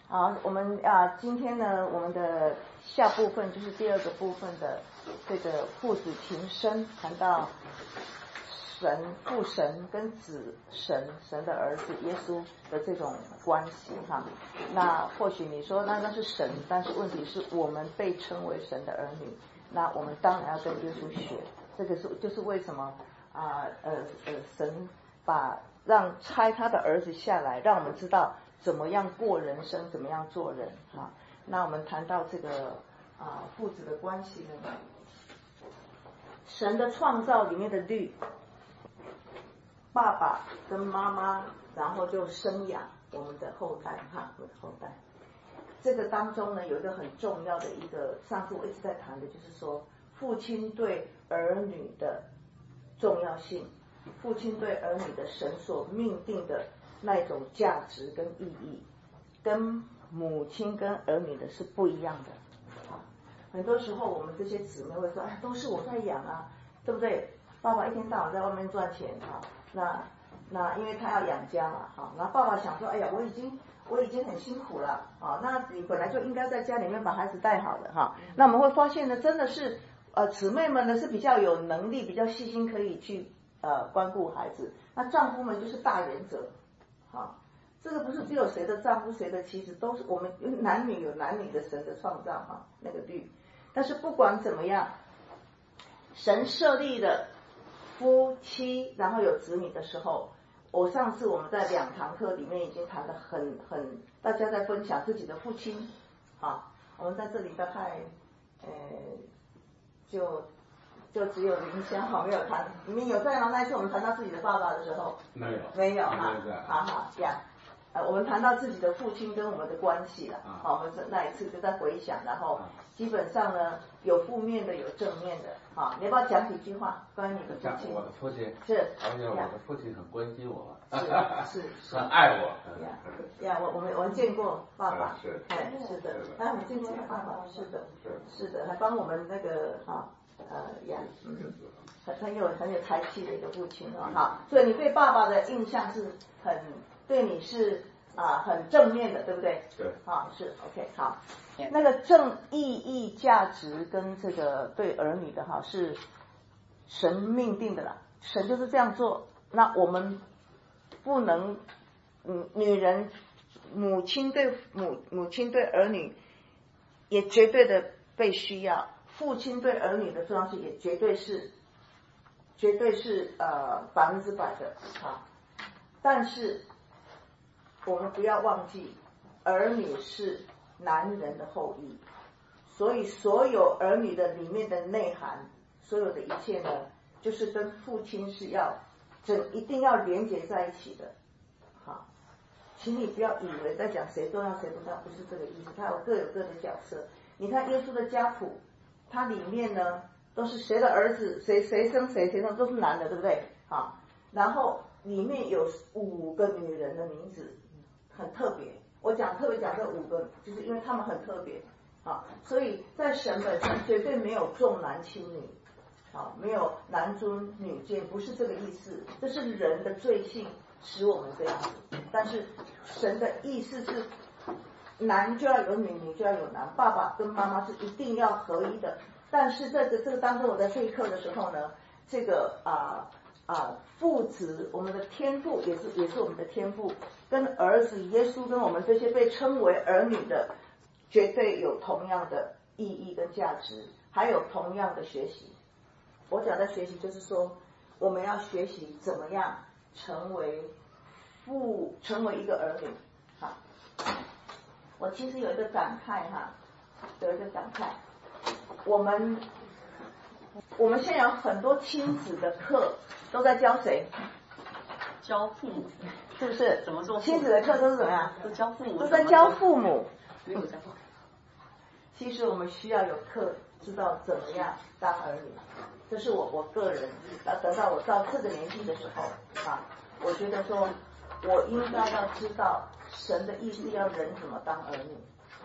好，我们今天呢，我们的下部分就是第二个部分的这个父子情深，谈到神父神跟子神的儿子耶稣的这种关系哈。那或许你说那是神，但是问题是我们被称为神的儿女，那我们当然要跟耶稣学。这个就是为什么神让差他的儿子下来，让我们知道怎么样过人生，怎么样做人哈。那我们谈到这个父子的关系呢，神的创造里面的律，爸爸跟妈妈，然后就生养我们的后代哈，我们的后代。这个当中呢，有一个很重要的一个，上次我一直在谈的，就是说父亲对儿女的重要性，父亲对儿女的神所命定的那种价值跟意义，跟母亲跟儿女的是不一样的。很多时候我们这些姊妹会说，哎，都是我在养啊，对不对？爸爸一天到晚在外面赚钱啊，那因为他要养家嘛，哈，然后爸爸想说，哎呀，我已经很辛苦了啊，那你本来就应该在家里面把孩子带好的哈。那我们会发现呢，真的是姊妹们呢是比较有能力、比较细心，可以去关顾孩子。那丈夫们就是大原则，好，这个不是只有谁的丈夫谁的妻子，都是我们男女有男女的神的创造哈，那个律。但是不管怎么样，神设立了夫妻，然后有子女的时候，上次我们在2堂课里面已经谈得很，大家在分享自己的父亲，好，我们在这里大概就只有林香好没有谈，你们有在吗？那一次我们谈到自己的爸爸的时候，没有哈，好呀。我们谈到自己的父亲跟我们的关系了，好，我们那一次就在回想，然后基本上呢有负面的有正面的，好，你要不要讲几句话关于你的父亲？ 我的父亲是， 而且我的父亲很关心我， 是很爱我。 我们见过爸爸， 是的，我们见过他爸爸，是的，还帮我们那个很有才气的一个父亲哦，好，所以你对爸爸的印象是对你是很正面的，对不对？ 对， 是 OK 好。那个正意义价值跟这个对儿女的是神命定的啦，神就是这样做。那我们不能，女人母亲对儿女也绝对的被需要，父亲对儿女的重要性也绝对是100%的啊。但是我们不要忘记，儿女是男人的后裔，所以所有儿女的里面的内涵，所有的一切呢，就是跟父亲是一定要连结在一起的。好，请你不要以为在讲谁重要谁不重要，不是这个意思，他各有各的角色。你看耶稣的家谱，它里面呢都是谁的儿子，谁生谁生，都是男的，对不对？好，然后里面有5个女人的名字，很特别。我特别讲这5个，就是因为他们很特别，所以在神本身绝对没有重男轻女，没有男尊女贱，不是这个意思，这是人的罪性使我们这样子。但是神的意思是，男就要有女，女就要有男，爸爸跟妈妈是一定要合一的。但是这个当中，我在这一课的时候呢，这个父子，我们的天父也是我们的天父，跟儿子耶稣跟我们这些被称为儿女的，绝对有同样的意义跟价值，还有同样的学习。我讲的学习就是说，我们要学习怎么样成为一个儿女。好，我其实有一个感慨，我们现在有很多亲子的课都在教谁？ 教父母， 是不是？ 怎么做？ 亲子的课都是怎么样？ 都教父母， 都在教父母。 没有教父母。 其实我们需要有课，知道怎么样当儿女。这是我个人等到我到这个年纪的时候我觉得说，我应该要知道神的意思，要人怎么当儿女。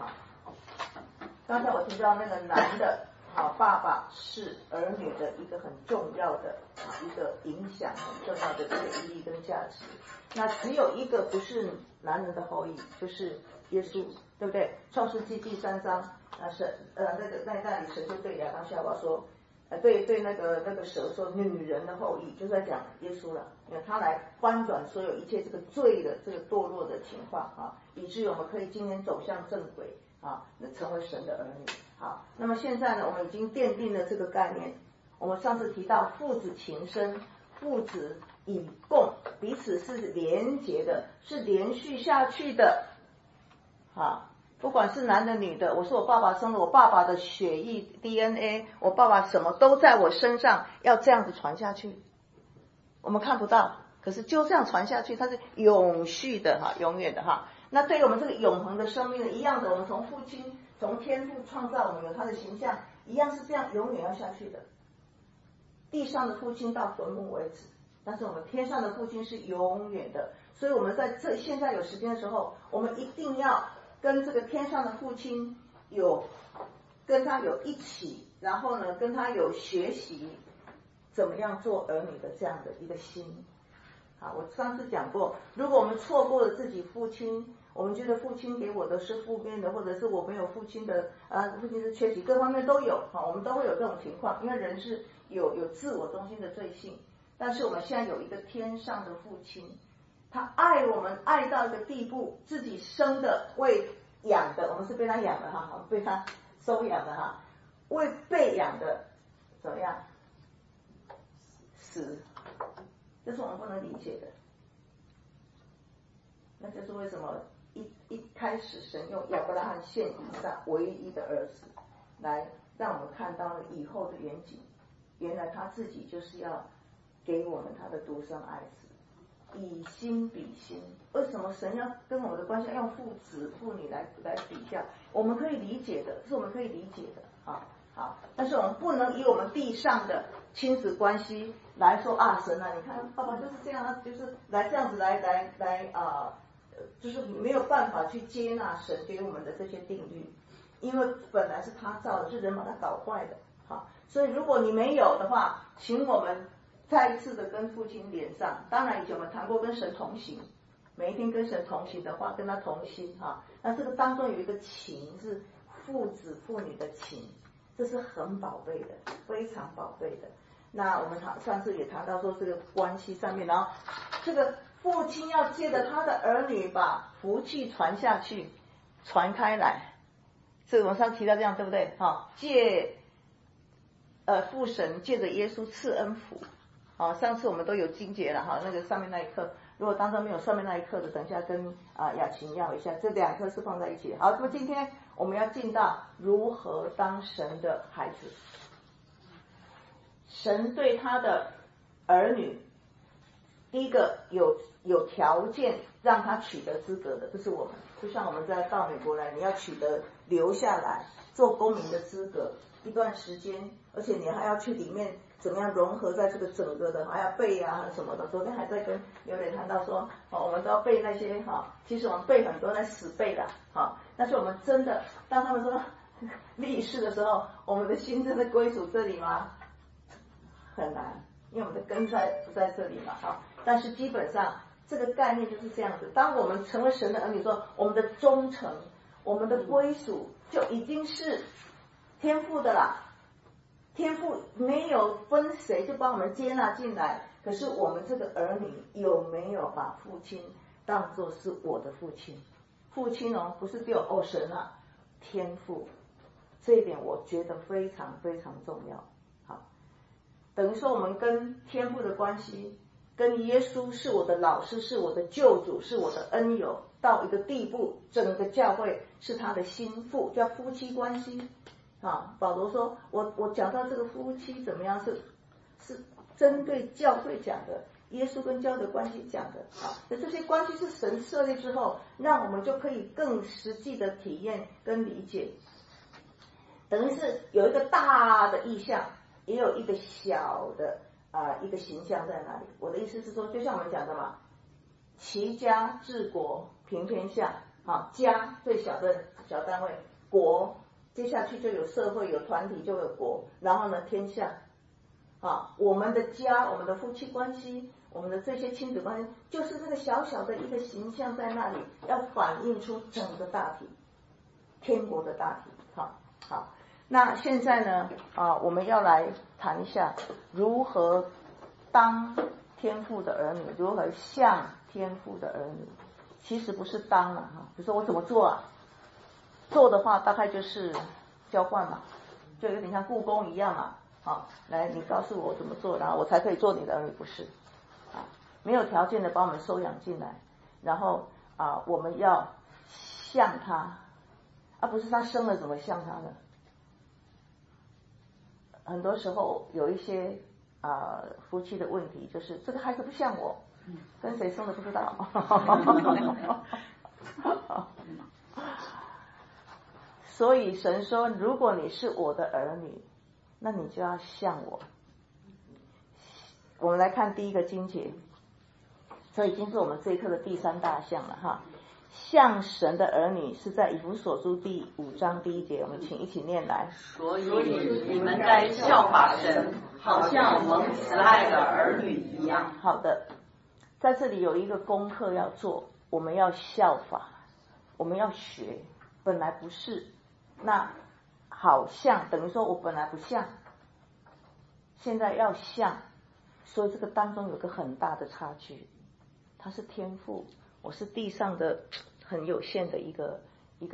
刚才我提到那个男的。爸爸是儿女的一个很重要的一个影响，很重要的这个意义跟价值。那只有一个不是男人的后裔，就是耶稣，对不对？创世纪第3章，神那里神就对亚当夏娃说，对那个蛇说，女人的后裔，就是在讲耶稣了，因为他来翻转所有一切这个罪的这个堕落的情况啊，以至于我们可以今天走向正轨啊，成为神的儿女。好，那么现在呢，我们已经奠定了这个概念。我们上次提到父子情深，父子以共，彼此是连结的，是连续下去的。啊，不管是男的女的，我是我爸爸生的，我爸爸的血液 DNA， 我爸爸什么都在我身上，要这样子传下去。我们看不到，可是就这样传下去，它是永续的哈，永远的哈。那对于我们这个永恒的生命呢，一样的，我们从父亲，从天父创造我们有他的形象，一样是这样永远要下去的。地上的父亲到坟墓为止，但是我们天上的父亲是永远的。所以我们在现在有时间的时候，我们一定要跟这个天上的父亲跟他有一起，然后呢跟他有学习怎么样做儿女的这样的一个心。好，我上次讲过，如果我们错过了自己父亲，我们觉得父亲给我的是负面的，或者是我没有父亲的父亲是缺席，各方面都有，我们都会有这种情况，因为人是有自我中心的罪性。但是我们现在有一个天上的父亲，他爱我们爱到一个地步，自己生的喂养的，我们是被他养的哈，我们被他收养的哈，为被养的怎么样死，这是我们不能理解的。那就是为什么一开始神用亚伯拉罕献以撒唯一的儿子，来让我们看到了以后的远景。原来他自己就是要给我们他的独生爱子，以心比心。为什么神要跟我们的关系要用父子父女来比较？我们可以理解的，是我们可以理解的啊。好，但是我们不能以我们地上的亲子关系来说啊，神啊，你看爸爸就是这样，就是来这样子来就是没有办法去接纳神给我们的这些定律，因为本来是他造的，是人把它搞坏的。好，所以如果你没有的话，请我们再一次的跟父亲连上。当然以前我们谈过跟神同行，每一天跟神同行的话，跟他同心哈。那这个当中有一个情，是父子父女的情，这是很宝贝的，非常宝贝的。那我们上次也谈到说这个关系上面，然后这个父亲要借着他的儿女把福气传下去，传开来。这个我们上次提到这样对不对？哈，父神借着耶稣赐恩福。好，上次我们都有经节了哈，那个上面那一课，如果当中没有上面那一课的，等一下跟雅琴要一下，这2课是放在一起的。好，那么今天我们要进到如何当神的孩子。神对他的儿女，第一个有条件让他取得资格的，这是我们，就像我们到美国来，你要取得留下来做公民的资格一段时间，而且你还要去里面怎么样融合在这个整个的，还要背啊什么的。昨天还在跟刘磊谈到说，我们都要背那些其实我们背很多在死背的，但是我们真的当他们说立誓的时候，我们的心真的归属这里吗？很难，因为我们的根不在这里嘛，但是基本上这个概念就是这样子。当我们成为神的儿女之后，我们的忠诚，我们的归属就已经是天父的啦。天父没有分谁就把我们接纳进来，可是我们这个儿女有没有把父亲当作是我的父亲？父亲不是只有神啊，天父，这一点我觉得非常非常重要。等于说我们跟天父的关系，跟耶稣是我的老师，是我的救主，是我的恩友，到一个地步，整个教会是他的心腹，叫夫妻关系。保罗说我讲到这个夫妻怎么样，是针对教会讲的，耶稣跟教会的关系讲的。那这些关系是神设立之后，让我们就可以更实际的体验跟理解。等于是有一个大的意象，也有一个小的一个形象在哪里。我的意思是说，就像我们讲的嘛，齐家治国平天下，家最小的小单位，国接下去就有社会，有团体，就有国，然后呢天下。我们的家，我们的夫妻关系， 我们的这些亲子关系，就是这个小小的一个形象在那里，要反映出整个大体，天国的大体。好，那现在呢我们要来谈一下如何当天父的儿女，如何像天父的儿女。其实不是当了比如说我怎么做啊？做的话大概就是交换嘛，就有点像故宫一样嘛。来，你告诉我怎么做，然后我才可以做你的儿女，不是？没有条件的把我们收养进来，然后我们要像他，不是他生了怎么像他呢？很多时候有一些夫妻的问题，就是这个孩子不像我，跟谁生的不知道。所以神说，如果你是我的儿女，那你就要像我。我们来看第一个经节，这已经是我们这一课的第3大项了像神的儿女是在以弗所书第5章第1节，我们请一起念来。 所以你们该效法神，好像蒙慈爱的儿女一样。 好的，在这里有一个功课要做，我们要效法，我们要学，本来不是，那好像等于说我本来不像，现在要像，所以这个当中有个很大的差距。他是天父，我是地上的很有限的一个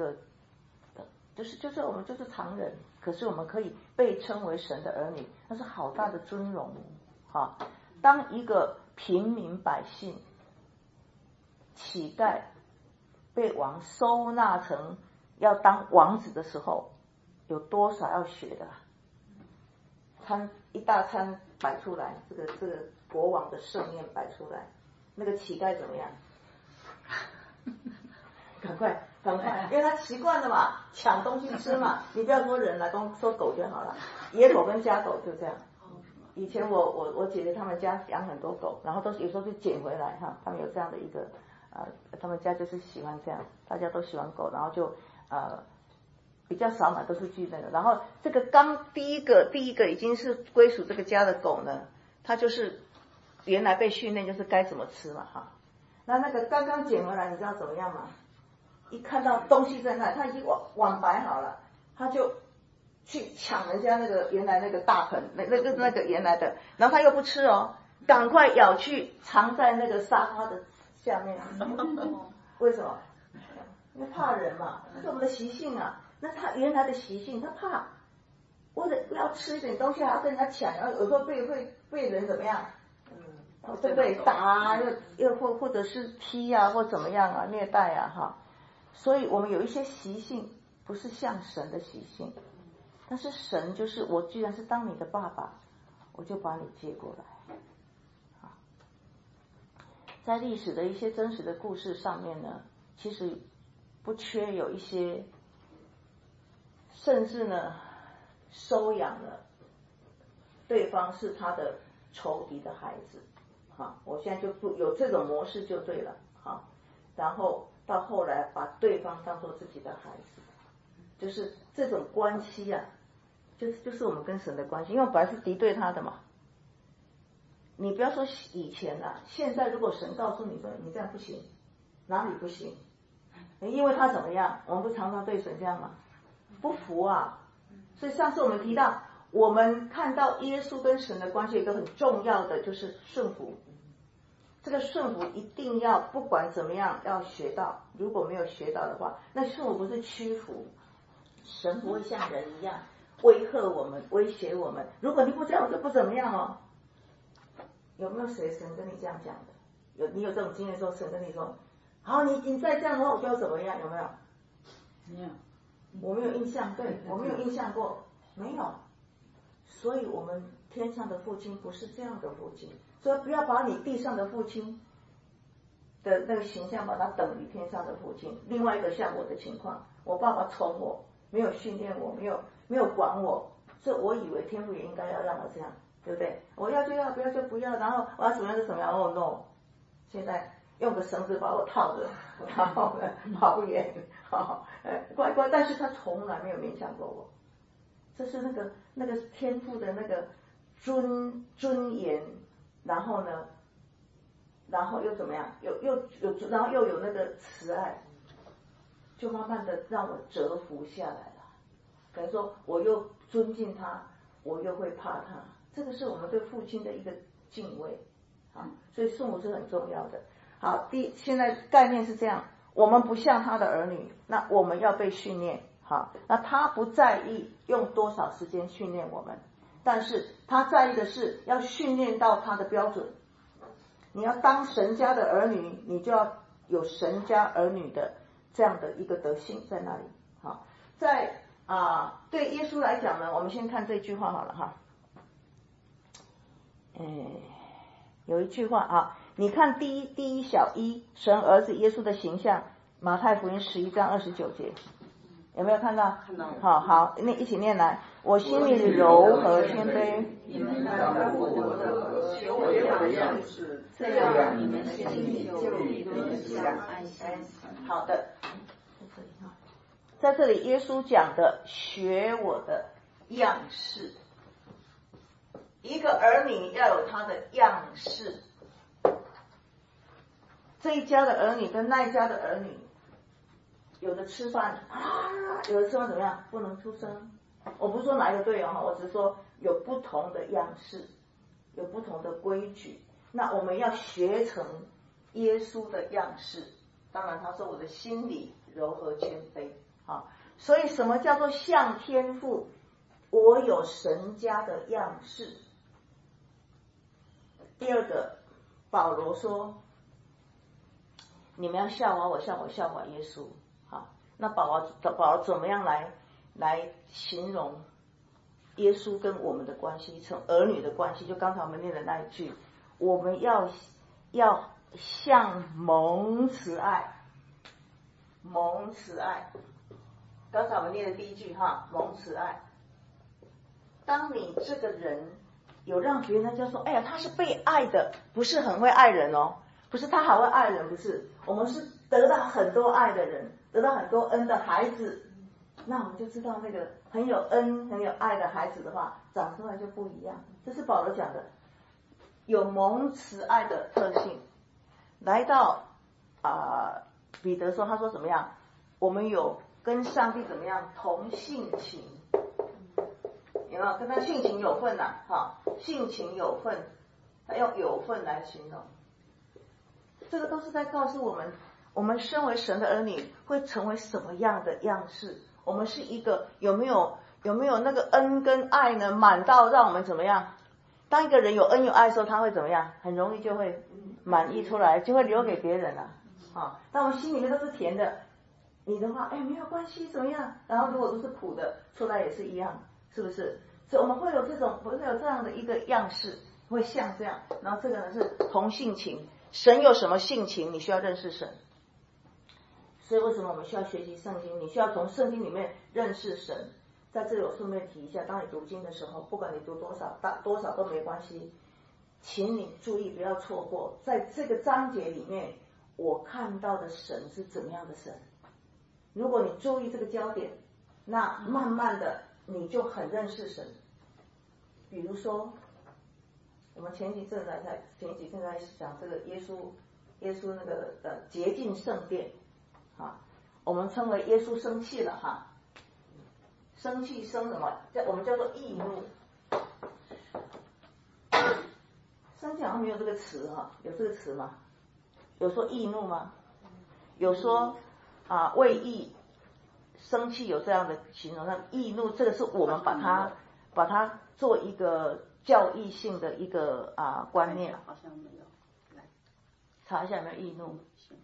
就是我们就是常人，可是我们可以被称为神的儿女，那是好大的尊荣当一个平民百姓乞丐被王收纳成要当王子的时候，有多少要学的一大餐摆出来，这个国王的盛宴摆出来，那个乞丐怎么样？赶快，因为他习惯了嘛，抢东西吃嘛。你不要说人了，说狗就好了，野狗跟家狗就这样。以前我姐姐他们家养很多狗，然后都有时候就捡回来他们有这样的一个他们家就是喜欢这样，大家都喜欢狗，然后就比较少买都是去那个，然后这个第一个已经是归属这个家的狗呢，它就是原来被训练就是该怎么吃嘛那个刚刚捡回来，你知道怎么样吗？一看到东西在那，他已经碗摆好了，他就去抢人家那个原来那个大盆，那个原来的，然后他又不吃赶快咬去藏在那个沙发的下面。为什么？因为怕人嘛，这是我们的习性啊。那他原来的习性，他怕为了要吃一点东西还要跟人家抢，然后有时候被人怎么样？对不对？打又或者是踢或怎么样虐待所以我们有一些习性不是像神的习性，但是神就是我既然是当你的爸爸，我就把你接过来。在历史的一些真实的故事上面呢，其实不缺有一些甚至呢收养了对方是他的仇敌的孩子我现在就不有这种模式就对了然后到后来把对方当作自己的孩子，就是这种关系就是我们跟神的关系，因为我本来是敌对他的嘛。你不要说以前现在如果神告诉你说你这样不行，哪里不行？因为他怎么样？我们不常常对神这样吗？不服所以上次我们提到，我们看到耶稣跟神的关系有一个很重要的就是顺服。这个顺服一定要不管怎么样要学到，如果没有学到的话，那顺服不是屈服，神不会像人一样威吓我们、威胁我们。如果你不这样，我就不怎么样有没有谁神跟你这样讲的？你有这种经验说神跟你说，好，你再这样的话，我就要怎么样？有没有？ 没有， 我没有印象，对，我没有印象过，没有。所以我们天上的父亲不是这样的父亲，所以不要把你地上的父亲的那个形象把它等于天上的父亲。另外一个像我的情况，我爸爸宠我，没有训练我，没有管我，所以我以为天父也应该要让我这样，对不对？我要就要，不要就不要，然后我要怎么样就怎么样。no， 现在用个绳子把我套着，然后跑不远，乖乖，但是他从来没有勉强过我。这是那个天父的那个尊严，然后呢然后又怎么样？然后又有那个慈爱，就慢慢的让我折服下来了。等于说，我又尊敬他，我又会怕他。这个是我们对父亲的一个敬畏啊，所以父母是很重要的。好，现在概念是这样，我们不像他的儿女，那我们要被训练。好，那他不在意用多少时间训练我们，但是他在意的是要训练到他的标准。你要当神家的儿女，你就要有神家儿女的这样的一个德性在那里。好，在对耶稣来讲呢，我们先看这句话好了哈。有一句话啊，你看第一小一，神儿子耶稣的形象，马太福音11章29节，有没有看到？ 看到了。 好，那一起念来。我心里柔和谦卑， 你们当我的学我的样式，这样你们心里就必得享安息。 好的，在这里耶稣讲的学我的样式，一个儿女要有他的样式。这一家的儿女跟那一家的儿女，有的吃饭有的吃饭怎么样？不能出声。我不是说哪一个对哦，我只是说有不同的样式，有不同的规矩。那我们要学成耶稣的样式。当然他说我的心里柔和谦卑。好，所以什么叫做像天父？我有神家的样式。第二个，保罗说你们要效法我，像我效法耶稣。好，那保罗怎么样来形容耶稣跟我们的关系，从儿女的关系？就刚才我们念的那一句，我们要像蒙慈爱，蒙慈爱。刚才我们念的第一句哈，蒙慈爱。当你这个人有让别人就说，哎呀，他是被爱的，不是很会爱人哦，不是他好会爱人，不是，我们是得到很多爱的人，得到很多恩的孩子。那我们就知道那个很有恩很有爱的孩子的话，长出来就不一样。这是保罗讲的，有蒙慈爱的特性。来到彼得说，他说怎么样？我们有跟上帝怎么样同性情，有没有？跟他性情有份性情有份，他用有份来形容。这个都是在告诉我们，我们身为神的儿女会成为什么样的样式。我们是一个有没有那个恩跟爱呢？满到让我们怎么样？当一个人有恩有爱的时候，他会怎么样？很容易就会满溢出来，就会留给别人了。当我们心里面都是甜的，你的话，没有关系，怎么样？然后如果都是苦的，出来也是一样，是不是？所以我们会有这样的一个样式，会像这样。然后这个呢是同性情，神有什么性情，你需要认识神。所以为什么我们需要学习圣经？你需要从圣经里面认识神。在这里我顺便提一下，当你读经的时候，不管你读多少都没关系，请你注意不要错过，在这个章节里面我看到的神是怎么样的神。如果你注意这个焦点，那慢慢的你就很认识神。比如说我们前几天在讲这个耶稣那个洁净圣殿，我们称为耶稣生气了生气生什么？我们叫做易怒。圣经好像没有这个词有这个词吗？有说易怒吗？有说为义生气有这样的形容。那易怒这个是我们把它做一个教义性的一个观念。 好像没有，来查一下有没有易怒。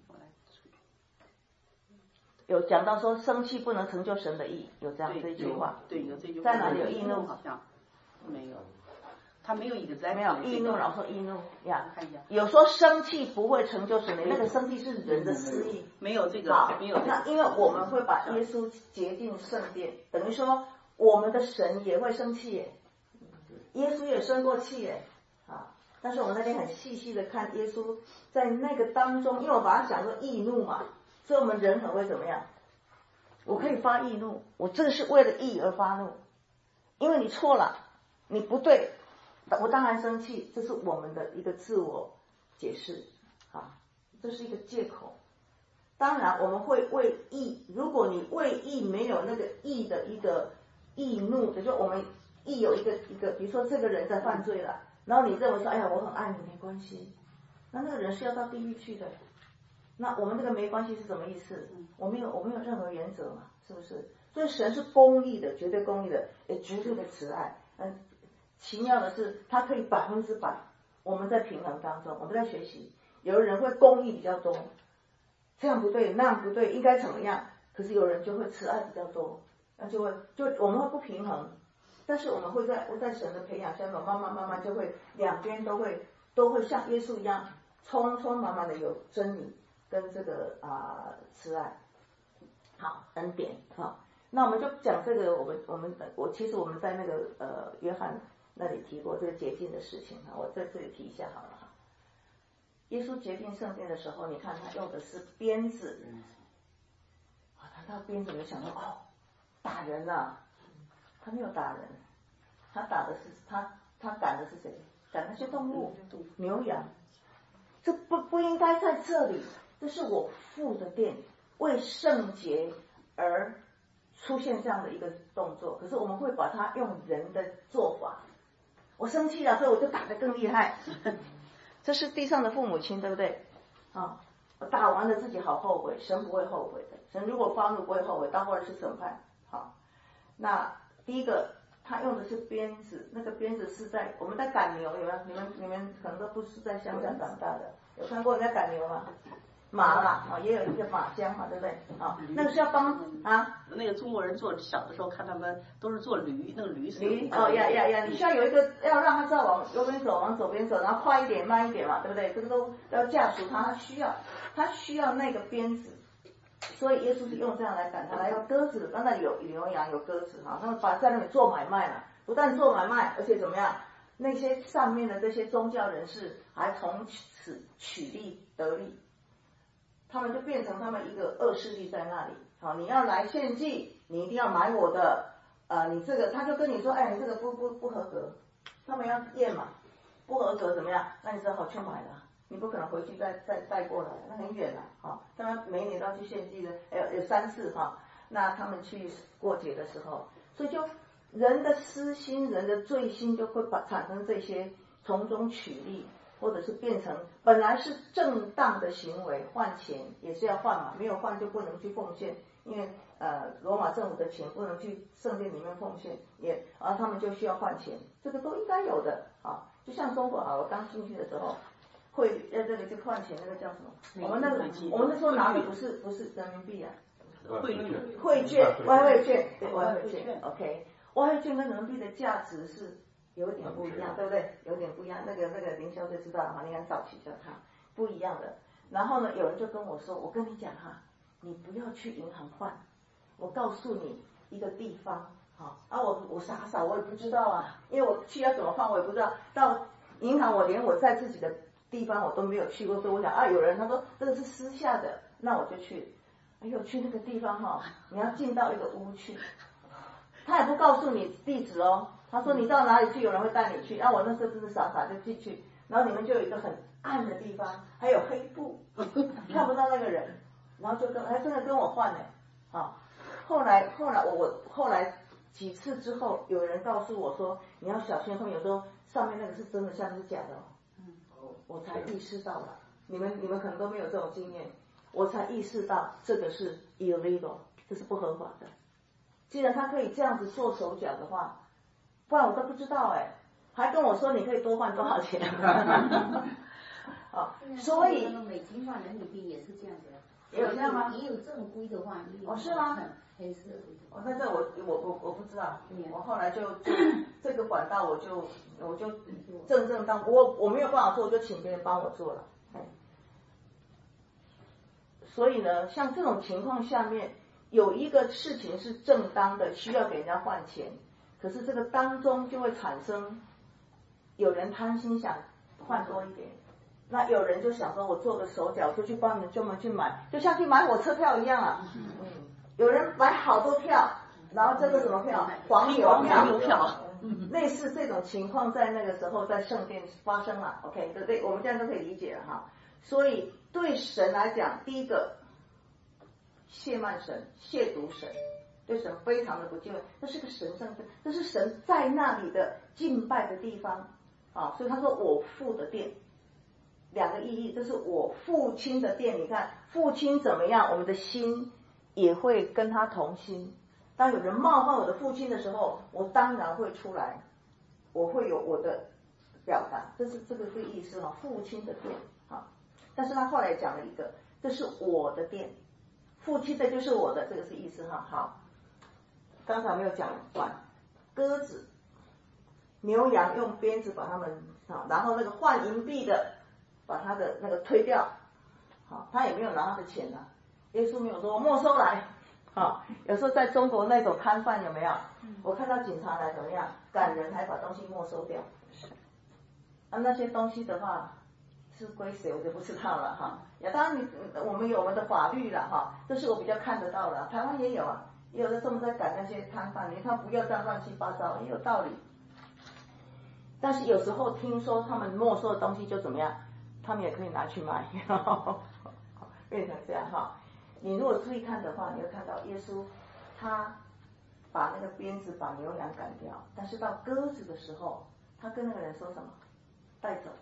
有讲到说生气不能成就神的义，有这样这一句话。 对，有这句话。 在哪里有易怒？ 好像没有，他没有一个在。 没有易怒，老说易怒呀。 看一下。 有说生气不会成就神的义，那个生气是人的私意。 没有这个，没有这个。 那因为我们会把耶稣洁净圣殿，等于说我们的神也会生气耶，耶稣也生过气耶但是我们那天很细的看耶稣在那个当中，因为我把它讲作易怒嘛。所以我们人很会怎么样？我可以发易怒，我这个是为了义而发怒，因为你错了，你不对，我当然生气，这是我们的一个自我解释。 啊，这是一个借口。当然我们会为义，如果你为义没有那个义的一个义怒，比如说我们义有一个，比如说这个人在犯罪了，然后你认为说，哎呀，我很爱你，没关系，那个人是要到地狱去的。那我们这个没关系是什么意思？我没有任何原则嘛，是不是？所以神是公义的，绝对公义的，也绝对的慈爱。奇妙的是，他可以100%，我们在平衡当中，我们在学习。有的人会公义比较多，这样不对，那样不对，应该怎么样？可是有人就会慈爱比较多，那就我们会不平衡。但是我们会在神的培养下面，慢慢就会两边都会像耶稣一样，充满满的有真理跟这个慈爱。好，恩典。好，那我们就讲这个，其实我们在那个约翰那里提过这个洁净的事情啊，我在这里提一下好了哈。耶稣洁净圣殿的时候，你看他用的是鞭子，谈到鞭子，我就想到打人啊，他没有打人，他打的是他赶的是谁？赶那些动物，牛羊。这不应该在这里，这是我父的殿，为圣洁而出现这样的一个动作。可是我们会把它用人的做法，我生气了，所以我就打得更厉害。这是地上的父母亲，对不对？我打完了自己好后悔，神不会后悔的。神如果发怒不会后悔，到后来是审判。好，那第一个他用的是鞭子，那个鞭子是在我们在赶牛，有没有？你们可能都不是在乡下长大的，有看过人家赶牛吗？马啦，也有一个马缰嘛，对不对？那个是要帮那个中国人做小的时候看他们都是做驴，那个驴你需要有一个要让他知道往右边走，往左边走，然后快一点慢一点嘛，对不对？这个都要架熟他需要那个鞭子，所以耶稣是用这样来赶他，来用鸽子，那里有牛羊有鸽子他们在那里做买卖了，不但做买卖，而且怎么样？那些上面的这些宗教人士还从此取利得利。他们就变成他们一个恶势力在那里。好，你要来献祭，你一定要买我的，你这个他就跟你说，哎，你这个不合格，他们要验嘛，不合格怎么样？那你只好去买了，你不可能回去再带过来，那很远了。他们每一年都要去献祭的，有3次那他们去过节的时候，所以就人的私心、人的罪心就会产生这些从中取利。或者是变成本来是正当的行为，换钱也是要换嘛，没有换就不能去奉献，因为罗马政府的钱不能去圣殿里面奉献，他们就需要换钱，这个都应该有的就像中国我刚进去的时候，会这里就换钱，那个叫什么？我们那时候拿的不是人民币汇券，外汇券，对，外汇券 ，OK， 外汇券跟人民币的价值是有点不一样，对不对？有点不一样，那个林小姐知道你看早期叫他不一样的。然后呢，有人就跟我说，我跟你讲你不要去银行换，我告诉你一个地方我傻我也不知道因为我去要怎么换我也不知道，到银行我连我在自己的地方我都没有去过，所以我想有人他说这个是私下的，那我就去。去那个地方你要进到一个屋去，他也不告诉你地址他说你到哪里去，有人会带你去。我那时候真是傻就进去，然后你们就有一个很暗的地方，还有黑布，看不到那个人，然后还真的跟我换后来我后来几次之后，有人告诉我说你要小心，他们有时候上面那个是真的，下面是假的我才意识到了，你们可能都没有这种经验，我才意识到这个是 illegal， 这是不合法的。既然他可以这样子做手脚的话，不然我都不知道还跟我说你可以多换多少钱所以美金换人民币也是这样子也有这样吗？ 也有正规的话， 是吗？ 黑色的那这我不知道，我后来就这个管道我就正当我没有办法做，就请别人帮我做了。所以呢，像这种情况下面，有一个事情是正当的，需要给人家换钱，可是这个当中就会产生有人贪心想换多一点，那有人就想说我做个手脚就去帮你们专门去买，就像去买火车票一样有人买好多票，然后这个什么票？黄牛票类似这种情况在那个时候在圣殿发生了 ，OK， 对，我们这样都可以理解了所以对神来讲，第一个亵慢神、亵渎神，对神非常的不敬畏，这是个神圣的，这是神在那里的敬拜的地方啊。所以他说我父的殿，两个意义，这是我父亲的殿。你看父亲怎么样，我们的心也会跟他同心。当有人冒犯我的父亲的时候，我当然会出来，我会有我的表达，这是这个意思哈，父亲的殿啊。但是他后来讲了一个，这是我的殿，父亲的就是我的，这个是意思哈。好，刚才没有讲完，鸽子、牛羊用鞭子把他们啊，然后那个换银币的把他的那个推掉，好，他也没有拿他的钱啊，耶稣没有说没收来。啊，有时候在中国那种摊贩有没有？我看到警察来怎么样，赶人还把东西没收掉。啊，那些东西的话是归谁我就不知道了哈。当然我们有我们的法律了哈，这是我比较看得到的。台湾也有啊，也有的时候在赶那些摊贩，你看不要这样乱七八糟，也有道理。但是有时候听说他们没收的东西就怎么样，他们也可以拿去卖，变成这样哈。你如果注意看的话，你会看到耶稣他把那个鞭子把牛羊赶掉，但是到鸽子的时候，他跟那个人说什么？带走。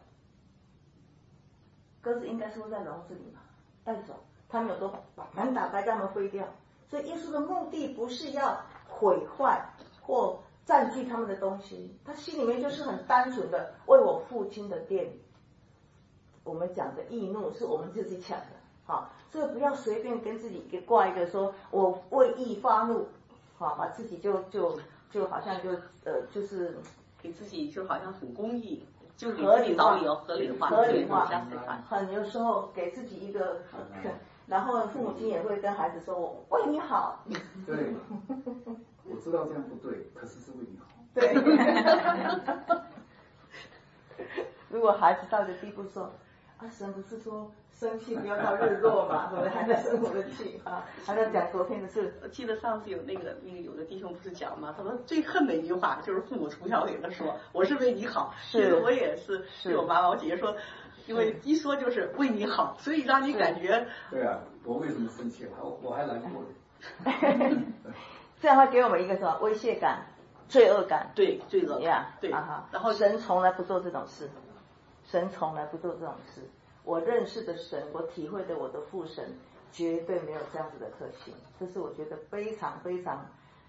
鸽子应该是会在笼子里嘛，带走。他没有说把门打开让他们飞掉。所以耶稣的目的不是要毁坏或占据他们的东西，他心里面就是很单纯的为我父亲的殿。我们讲的易怒是我们自己抢的。好，所以不要随便跟自己给挂一个说我为义发怒，好，把自己就好像就是给自己就好像很公义，就合理化， 合理化， 很有时候给自己一个，然后父母亲也会跟孩子说我为你好。 对，我知道这样不对，可是是为你好。 对。如果孩子到这地步说啊，神不是说生气不要到日落嘛，我们还在生我的气啊，还在讲昨天的事。 我记得上次有有的弟兄不是讲吗？他说最恨的一句话就是父母从小给他说我是为你好。其实我也是对我妈妈，我姐姐说，因为一说就是为你好，所以让你感觉。 对啊，我为什么生气了？我还难过呢。 这样会给我们一个什么威胁感、罪恶感？ 对，罪恶感。 对。 然后神从来不做这种事，神从来不做这种事。我认识的神，我体会的我的父神，绝对没有这样子的特性。这是我觉得非常非常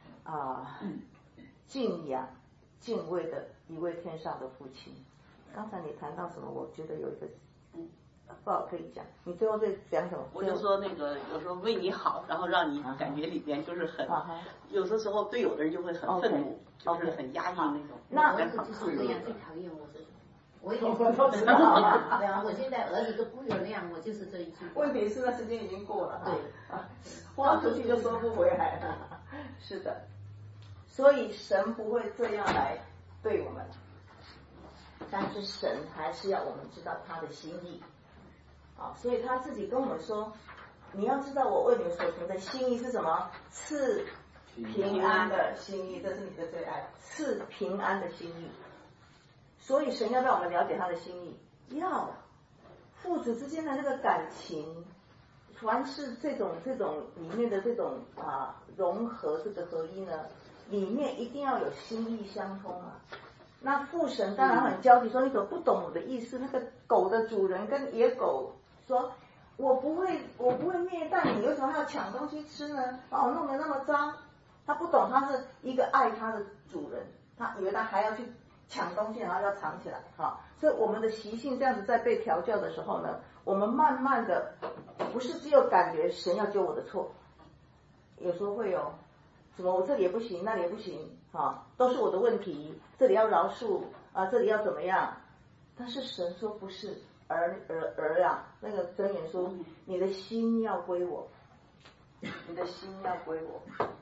敬仰、敬畏的一位天上的父亲。刚才你谈到什么？我觉得有一个不好可以讲。你最后在讲什么？ 我就说那个有时候为你好，然后让你感觉里边就是很，有的时候对有的人就会很愤怒，就是很压抑那种。 那儿子就是这样，最讨厌我这种。我也都知道啊，对啊，我现在儿子都不原谅我，就是这一句。 问题是那时间已经过了， 对， 花出去就收不回来了。是的，所以神不会这样来对我们，但是神还是要我们知道他的心意。啊，所以他自己跟我们说，你要知道我为你们所存的心意是什么？赐平安的心意，这是你的最爱，赐平安的心意。所以神要让我们了解他的心意，要父子之间的那个感情，凡是这种里面的这种融合，这个合一呢，里面一定要有心意相通啊。那父神当然很焦急，说你怎么不懂我的意思？那个狗的主人跟野狗说，我不会虐待你，为什么还要抢东西吃呢？把我弄得那么脏。他不懂，他是一个爱他的主人，他以为他还要去抢东西，然后要藏起来，所以我们的习性这样子在被调教的时候呢，我们慢慢的不是只有感觉神要救我的错，有时候会有什么我这里也不行，那里也不行，都是我的问题，这里要饶恕啊，这里要怎么样？但是神说不是，儿啊，那个箴言说，你的心要归我，你的心要归我，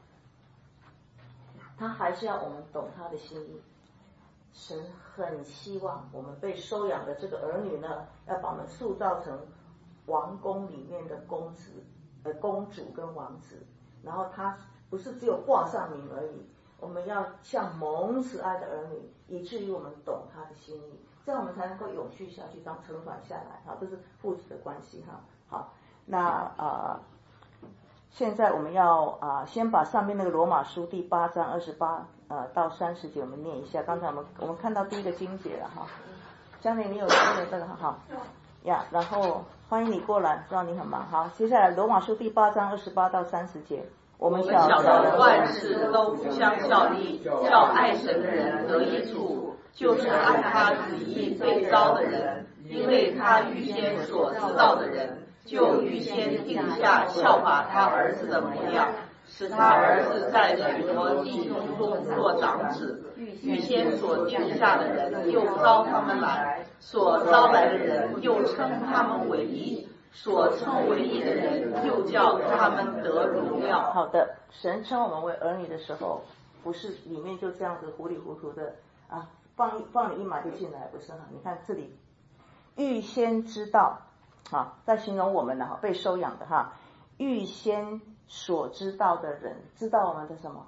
他还是要我们懂他的心意。神很希望我们被收养的这个儿女呢，要把我们塑造成王宫里面的公主跟王子，然后他不是只有挂上名而已， 我们要像蒙慈爱的儿女，以至于我们懂他的心意，这样我们才能够永续下去，当承传下来。好，这是父子的关系哈。好，那现在我们要先把上面那个罗马书第8章28到30节我们念一下。刚才我们看到第一个经节了哈。江玲，你有这个好呀，然后欢迎你过来，知道你很忙。好，接下来罗马书第8章28到30节。我们晓得万事都互相效力，叫爱神的人得益处，就是按他旨意被召的人，因为他预先所知道的人，就预先定下效法他儿子的模样，使他儿子在许多弟兄中做长子。预先所定下的人，又召他们来；所招来的人，又称他们为义。所称为义的人，又叫他们得荣耀。 好的，神称我们为儿女的时候，不是里面就这样子糊里糊涂的放你一马就进来，不是哈？你看这里，预先知道在形容我们的被收养的哈，预先所知道的人，知道我们的什么？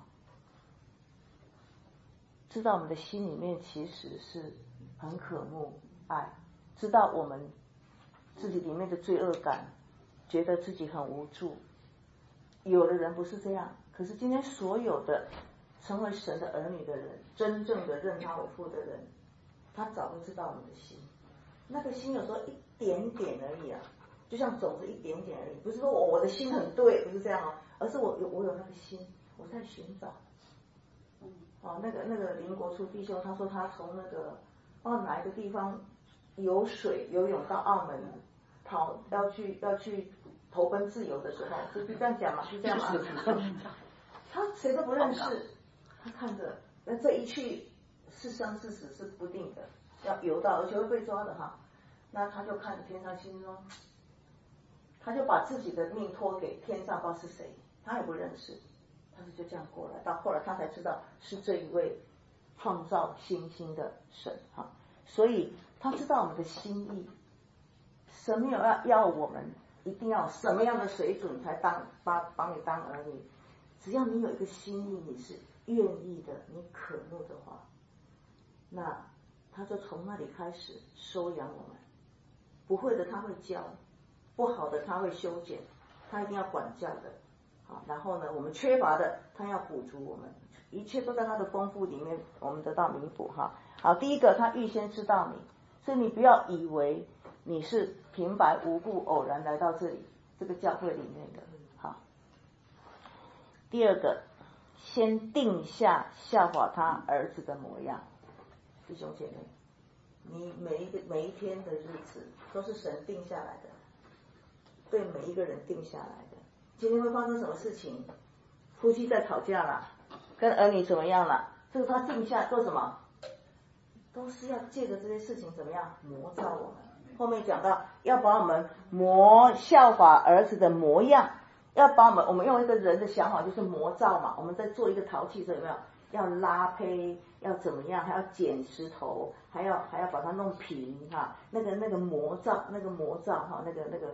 知道我们的心里面其实是很渴慕爱，知道我们自己里面的罪恶感，觉得自己很无助。有的人不是这样，可是今天所有的成为神的儿女的人，真正的认他为父的人，他早就知道我们的心。那个心有时候一点点而已就像种子一点点而已，不是说我的心很对，不是这样而是我有那个心，我在寻找。那个林国初弟兄，他说他从那个哪一个地方游泳到澳门要去投奔自由的时候，是这样讲吗？是这样吗？他谁都不认识，他看着那这一去是生是死是不定的，要游到而且会被抓的哈。那他就看着天上星说，他就把自己的命托给天上，不知道是谁，他也不认识，但是就这样过来，到后来他才知道是这一位创造星星的神哈。所以他知道我们的心意，神没有要我们一定要什么样的水准才把你当儿女，只要你有一个心意，你是愿意的，你渴慕的话，那他就从那里开始收养我们。不会的他会教，不好的他会修剪，他一定要管教的。好，然后呢，我们缺乏的他要补足我们，一切都在他的丰富里面，我们得到弥补哈。好，第一个他预先知道你，所以你不要以为你是平白无故偶然来到这里这个教会里面的。好，第二个，先定下效法他儿子的模样。弟兄姐妹，你每一天的日子都是神定下来的，对每一个人定下来的。今天会发生什么事情？夫妻在吵架了，跟儿女怎么样了？这个他定下做什么？都是要借着这些事情怎么样磨造我们。后面讲到要把我们效法儿子的模样，要把我们用一个人的想法就是模造嘛。我们在做一个陶器有没有？要拉胚，要怎么样？还要剪石头，还要把它弄平哈。那个模造哈，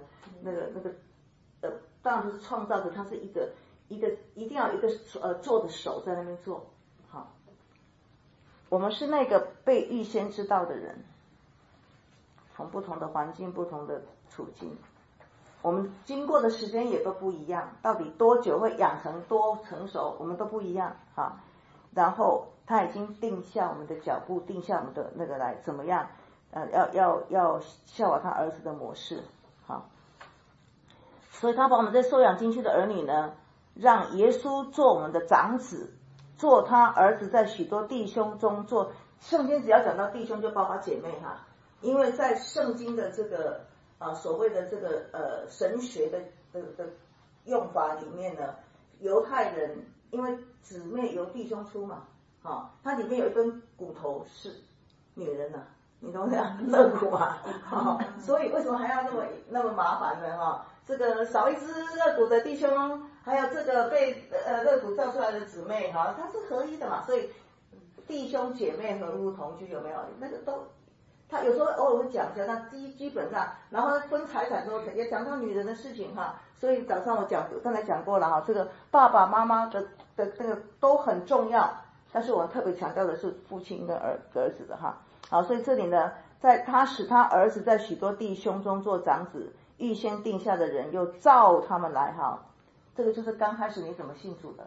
当然不是创造的，它是一定要有一个做的手在那边做。好，我们是那个被预先知道的人，从不同的环境、不同的处境，我们经过的时间也都不一样，到底多久会养成多成熟，我们都不一样哈。然后他已经定下我们的脚步，定下我们的那个来怎么样要效法他儿子的模式。好，所以他把我们这收养进去的儿女呢，让耶稣做我们的长子，做他儿子在许多弟兄中做。圣经只要讲到弟兄就包括姐妹哈，因为在圣经的这个所谓的这个神学的用法里面呢，犹太人因为姊妹由弟兄出嘛，它里面有一根骨头是女人啊，你懂这样肋骨嘛，所以为什么还要那么麻烦呢？这个少一只肋骨的弟兄，还有这个被肋骨造出来的姊妹它是合一的嘛，所以弟兄姐妹和睦同居有没有？那个都他有时候偶尔会讲一下，那基本上，然后分财产之后也讲到女人的事情所以早上我刚才讲过了这个爸爸妈妈的那个都很重要， 但是我们特别强调的是父亲跟儿子的哈。好，所以这里呢，在他使他儿子在许多弟兄中做长子，预先定下的人又召他们来哈。这个就是刚开始你怎么信主的？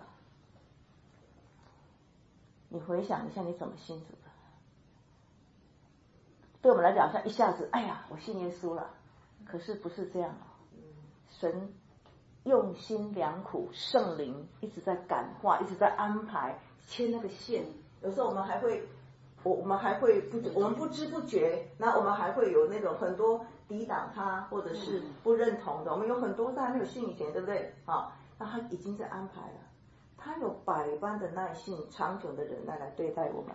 你回想一下你怎么信主的？对我们来讲，像一下子，哎呀，我信耶稣了。可是不是这样哦，神用心良苦，圣灵一直在感化，一直在安排牵那个线。有时候我们还会我们不知不觉，那我们还会有那种很多抵挡他或者是不认同的。我们有很多在还没有信以前，对不对？好，那他已经在安排了，他有百般的耐性、长久的忍耐来对待我们。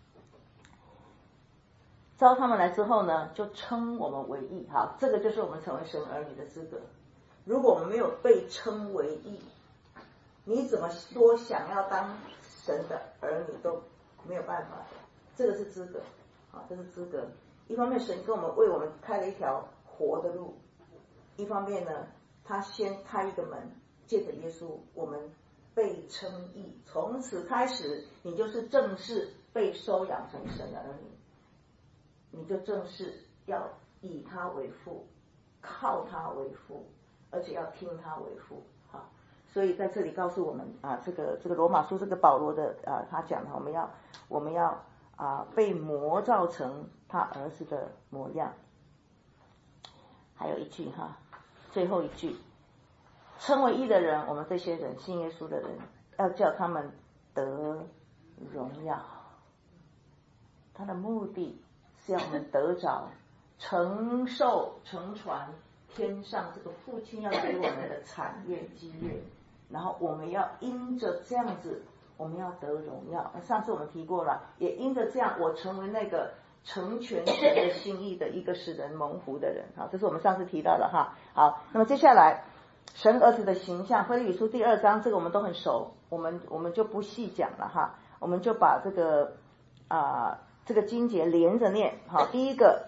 招他们来之后呢，就称我们为义，哈，这个就是我们成为神儿女的资格。如果我们没有被称为义，你怎么说想要当神的儿女都没有办法的。这个是资格，啊，这是资格。一方面神跟我们为我们开了一条活的路，一方面呢，他先开一个门，借着耶稣，我们被称义，从此开始，你就是正式被收养成神的儿女。你就正式要以他为父，靠他为父，而且要听他为父。好，所以在这里告诉我们啊，这个罗马书这个保罗的他讲我们要被模造成他儿子的模样。还有一句哈，最后一句，称为义的人，我们这些人信耶稣的人，要叫他们得荣耀。他的目的是要我们得着承受承传天上这个父亲要给我们的产业基业，然后我们要因着这样子，我们要得荣耀。上次我们提过了，也因着这样，我成为那个成全神的心意的一个使人蒙福的人。好，这是我们上次提到的哈。好，那么接下来神儿子的形象，腓立比书第2章，这个我们都很熟，我们就不细讲了哈，我们就把这个经节连着念。好，第一个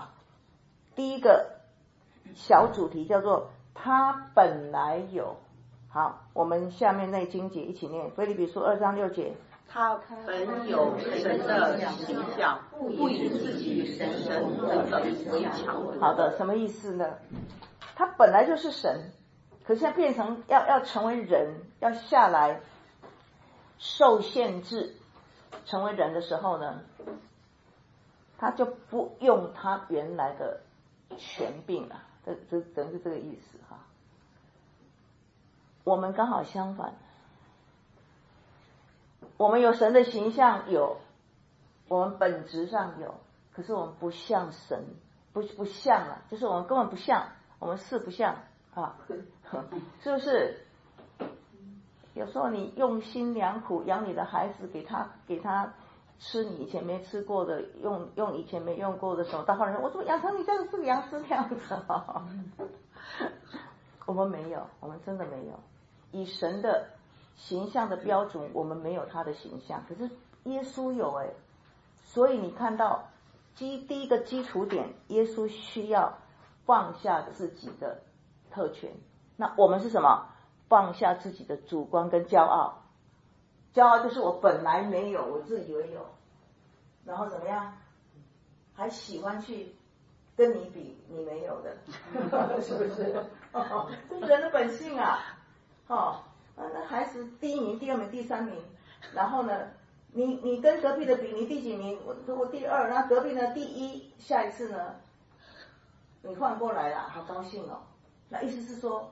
小主题叫做他本来有。好，我们下面那经节一起念，腓立比书2章6节。 他本有神的形象，不以自己与神同等为强。 好的，什么意思呢？他本来就是神，可是现在变成要成为人，要下来受限制，成为人的时候呢，他就不用他原来的权柄了，这真是这个意思哈。我们刚好相反，我们有神的形象，有，我们本质上有，可是我们不像神，不像了，就是我们根本不像，我们是不像啊，是不是？有时候你用心良苦养你的孩子，给他吃你以前没吃过的，用以前没用过的什么，到后来我怎么养成你这样子杨师这样子我们没有，我们真的没有。以神的形象的标准，我们没有他的形象，可是耶稣有所以你看到第一个基础点，耶稣需要放下自己的特权。那我们是什么？放下自己的主观跟骄傲。骄傲就是我本来没有，我自以为有，然后怎么样，还喜欢去跟你比你没有的是不是？这是人的本性啊。那孩子第1名、第2名、第3名，然后呢，你跟隔壁的比，你第几名？我第2，然后隔壁呢第1，下一次呢，你换过来了，好高兴哦。那意思是说，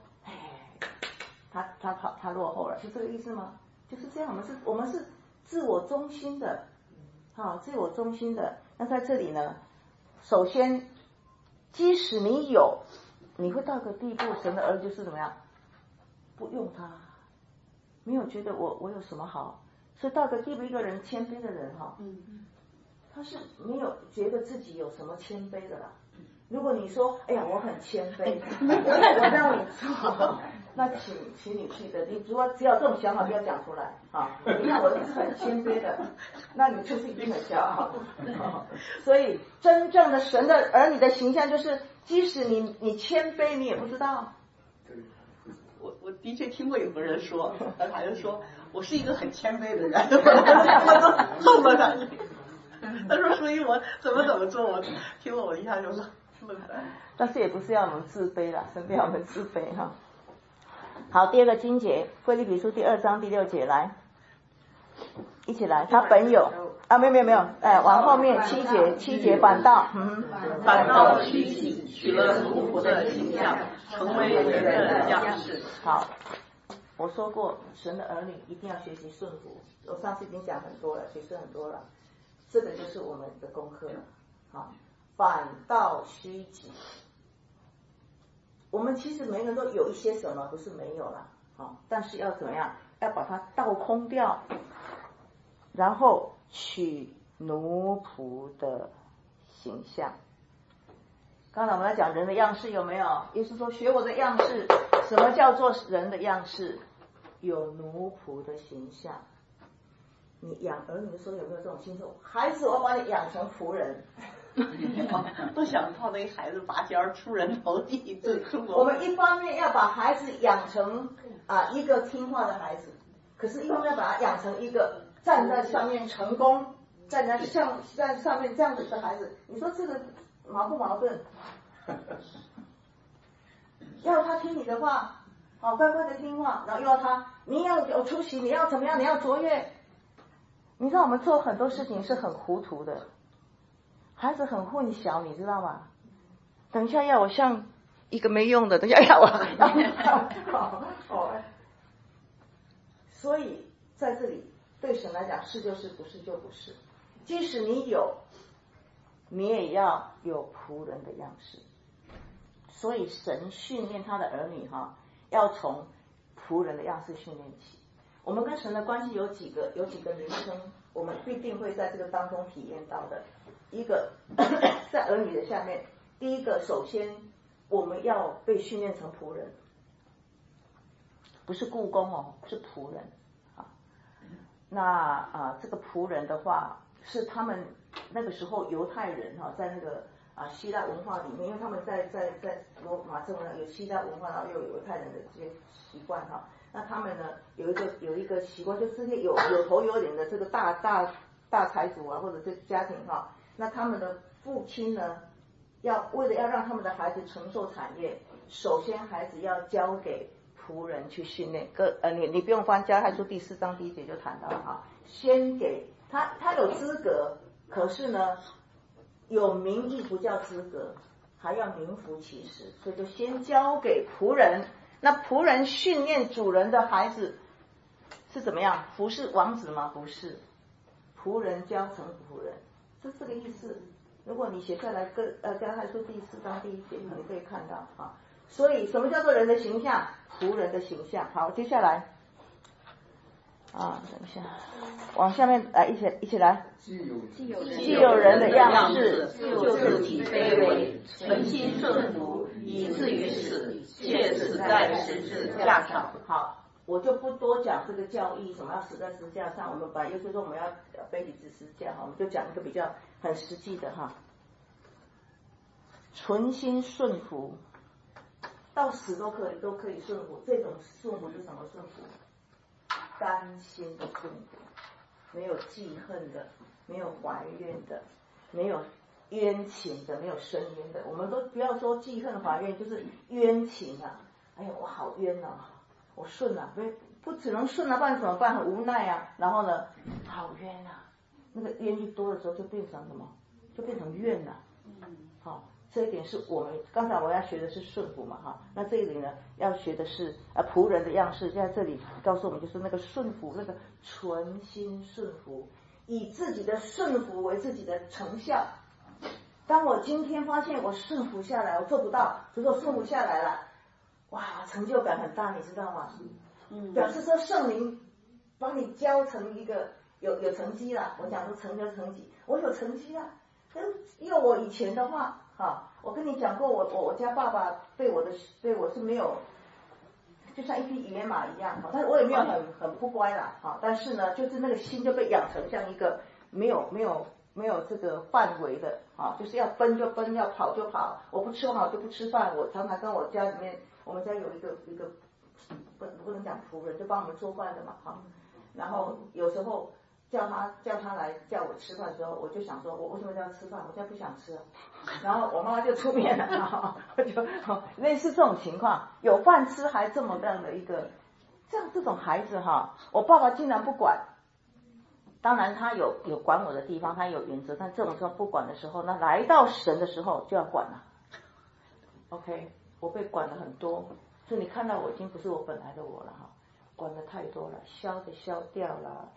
他落后了，是这个意思吗？就是这样，我们是自我中心的，自我中心的。那在这里呢，首先，即使你有，你会到个地步，神的儿子就是怎么样？不用他，没有觉得我有什么好，所以到个地步，一个人谦卑的人他是没有觉得自己有什么谦卑的啦。如果你说，哎呀，我很谦卑，我让你做，那请你记得，你如果只有这种想法，不要讲出来啊！你看我是很谦卑的，那你就是一定很骄傲。所以真正的神的儿女的形象，就是即使你谦卑，你也不知道。 我的确听过有个人说，他就说我是一个很谦卑的人，我都恨不得他。他说，所以我怎么做，我听了我一下就愣在。 但是也不是要我们自卑啦，神不要我们自卑哈。好，第二个经节，腓立比书第2章第6节，来，一起来。他本有啊，没有，往后面7节反倒， 反倒虚己，取了奴仆的形象，成为人的样式。 好，我说过，神的儿女一定要学习顺服。我上次已经讲很多了，解释很多了，这个就是我们的功课了。好，反倒虚己。我们其实每个人都有一些什么，不是没有了，好，但是要怎么样？要把它倒空掉，然后取奴仆的形象。刚才我们在讲人的样式，有没有？耶稣说学我的样式。什么叫做人的样式？有奴仆的形象。你养儿女的时候有没有这种心态？孩子，我把你养成仆人。 都想到那孩子拔尖出人头地。 我们一方面要把孩子养成一个听话的孩子，可是一方面要把他养成一个站在上面成功，站在上面这样子的孩子。你说这个矛不矛盾？要他听你的话，好乖乖的听话，然后又要他你要有出息，你要怎么样，你要卓越。你知道我们做很多事情是很糊涂的，孩子很混淆，你知道吗？等一下要我像一个没用的，等一下要我所以在这里对神来讲，是就是，不是就不是。即使你有，你也要有仆人的样式。所以神训练他的儿女要从仆人的样式训练起。我们跟神的关系有几个名称，我们必定会在这个当中体验到的。一个在儿女的下面，第一个，首先我们要被训练成仆人，不是雇工是仆人啊。那这个仆人的话，是他们那个时候犹太人在那个希腊文化里面，因为他们在罗马这边有希腊文化，然后又有犹太人的这些习惯那他们呢有一个习惯，就是有头有脸的这个大财主或者这个家庭那他们的父亲呢，为了要让他们的孩子承受产业，首先孩子要交给仆人去训练。你不用翻加拉太书第4章第1节就谈到了先给他有资格，可是呢有名义不叫资格，还要名副其实，所以就先交给仆人。那仆人训练主人的孩子是怎么样？服侍王子吗？不是，仆人教成仆人，是这个意思。如果你写下来加拉太书第4章第1节，你可以看到所以什么叫做人的形象？仆人的形象。好，接下来等一下，往下面来，一起来。既有人的样式， 就自己卑微，存心顺服，以至于死，却死在十字架上。 好，我就不多讲这个教义，什么要死在十字架上。我们把耶稣说我们要背起十字架我们就讲一个比较很实际的存心顺服，到死都可以顺服。这种顺服是什么顺服？甘心的顺服，没有记恨的，没有怀怨的，没有冤情的，没有深冤的。我们都不要说记恨怀怨，就是冤情哎呀，我好冤我顺不只能顺不然怎么办？很无奈然后呢，好冤那个冤一多的时候就变成什么？就变成怨了。好，这一点是我们刚才我要学的是顺服嘛那这里呢要学的是仆人的样式，在这里告诉我们就是那个顺服，那个存心顺服，以自己的顺服为自己的成效。当我今天发现我顺服下来，我做不到，只是我顺服下来了，哇，成就感很大，你知道吗？表示说圣灵帮你教成一个有成绩了。我讲说成就成绩，我有成绩了。因为我以前的话我跟你讲过，我家爸爸对我是没有，就像一匹野马一样但是我也没有很不乖啦但是呢，就是那个心就被养成像一个没有这个范围的就是要奔就奔，要跑就跑，我不吃饭我就不吃饭。我常常跟我家里面，我们家有一个不能讲仆人，就帮我们做饭的嘛然后有时候叫他来叫我吃饭的时候，我就想说，我为什么要吃饭？我现在不想吃啊。然后我妈妈就出面了，就类似这种情况，有饭吃还这么样的一个，这种孩子我爸爸竟然不管。当然他有管我的地方，他有原则，但这种时候不管的时候，那来到神的时候就要管了。OK， 我被管了很多，所以你看到我已经不是我本来的我了管的太多了，消掉了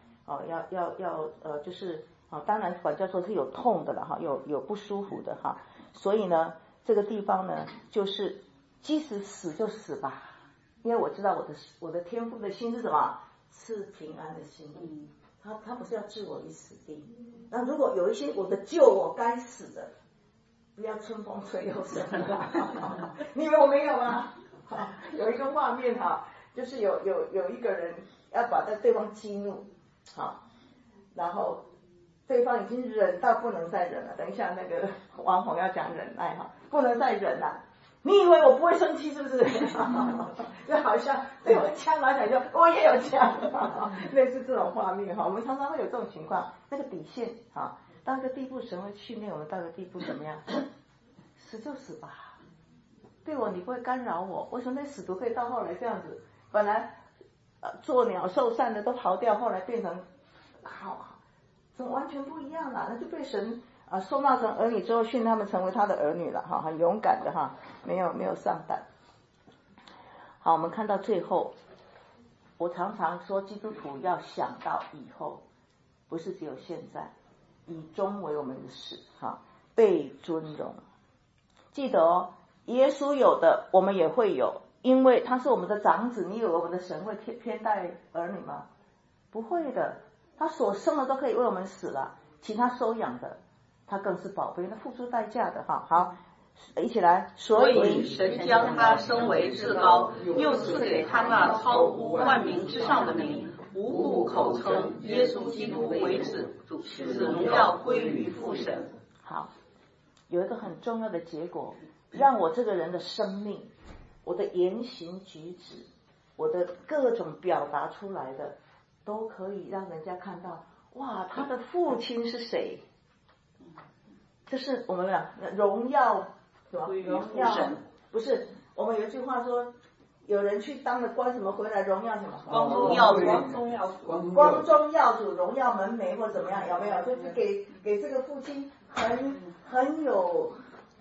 就是当然管教说是有痛的了有不舒服的所以呢这个地方呢就是即使死就死吧，因为我知道我的天父的心是什么，是平安的心。他不是要置我于死地。那如果有一些我的救我该死的，不要春风吹又生了。你以为我没有吗？有一个画面就是有一个人要把对方激怒然后对方已经忍到不能再忍了。等一下那个王红要讲忍耐不能再忍了。你以为我不会生气是不是？就好像对我枪来讲就我也有枪，类似这种画面我们常常会有这种情况。那个底线到一个地步，神会训练我们到一个地步怎么样？死就死吧，对我你不会干扰我。为什么那使徒可以到后来这样子？本来做鸟兽散的都逃掉，后来变成怎么完全不一样了？那就被神收纳成儿女之后，训他们成为他的儿女了很勇敢的没有上当。好，我们看到最后，我常常说基督徒要想到以后，不是只有现在，以终为我们的始被尊荣。记得耶稣有的我们也会有，因为他是我们的长子。你以为我们的神会偏待儿女吗？不会的，他所生的都可以为我们死了，其他收养的他更是宝贝，他付出代价的好，一起来。 所以神将他升为至高，又赐给他那超乎万民之上的名，无故口称耶稣基督为主，使荣耀归于父神。 好，有一个很重要的结果，让我这个人的生命，我的言行举止，我的各种表达出来的，都可以让人家看到，哇，他的父亲是谁？这是我们荣耀归于父神。 不是，我们有一句话说，有人去当了官，什么回来荣耀什么？ 光宗耀祖， 光宗耀祖，荣耀门楣或怎么样？有没有？就是给这个父亲很有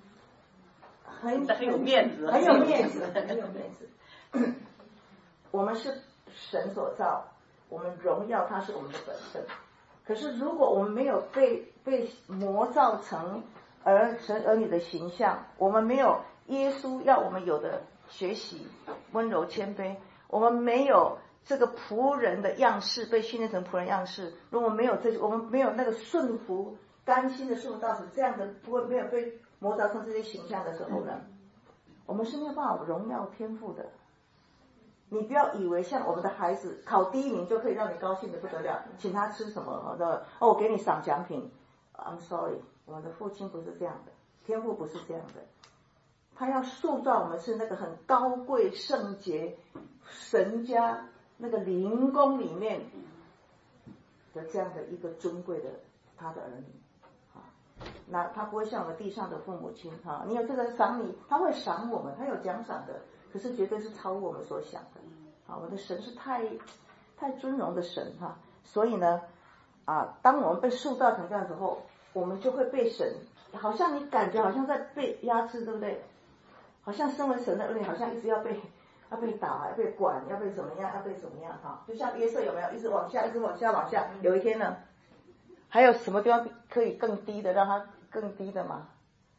面子， 很有面子。我们是神所造，我们荣耀他是我们的本分。可是如果我们没有被磨造成神儿女的形象，我们没有耶稣要我们有的学习温柔谦卑，我们没有这个仆人的样式，被训练成仆人样式，如果没有我们没有那个顺服甘心的顺服到死这样的，没有被磨造成这些形象的时候呢，我们是没有办法荣耀天父的。你不要以为像我们的孩子考第1名就可以让你高兴的不得了，请他吃什么我给你赏奖品。I'm sorry， 我们的父亲不是这样的，天父不是这样的。他要塑造我们是那个很高贵圣洁神家那个灵宫里面的这样的一个尊贵的他的儿女。那他不会像我们地上的父母亲你有这个赏你，他会赏我们，他有奖赏的，可是绝对是超乎我们所想的。我们的神是太尊荣的神所以呢当我们被塑造成这样之后，我们就会被神，好像你感觉好像在被压制，对不对？好像身为神的儿女，好像一直要被打，要被管，要被怎么样，就像约瑟有没有一直往下，有一天呢，还有什么地方可以更低的，让他更低的吗？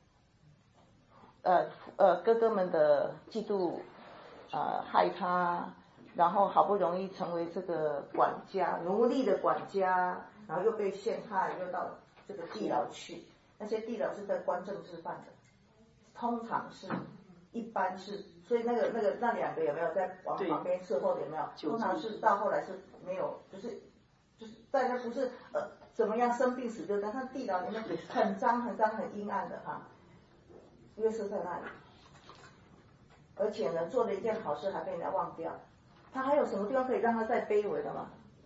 哥哥们的嫉妒害他，然后好不容易成为这个管家，奴隶的管家，然后又被陷害，又到这个地牢去。那些地牢是在关政治犯的，通常是一般是，所以那2个有没有在往旁边伺候的有没有？通常是到后来是没有，就是在那不是怎么样生病死就在那地牢里面很脏很阴暗的约瑟在那里，而且呢做了一件好事还被人家忘掉。他还有什么地方可以让他再卑微的吗？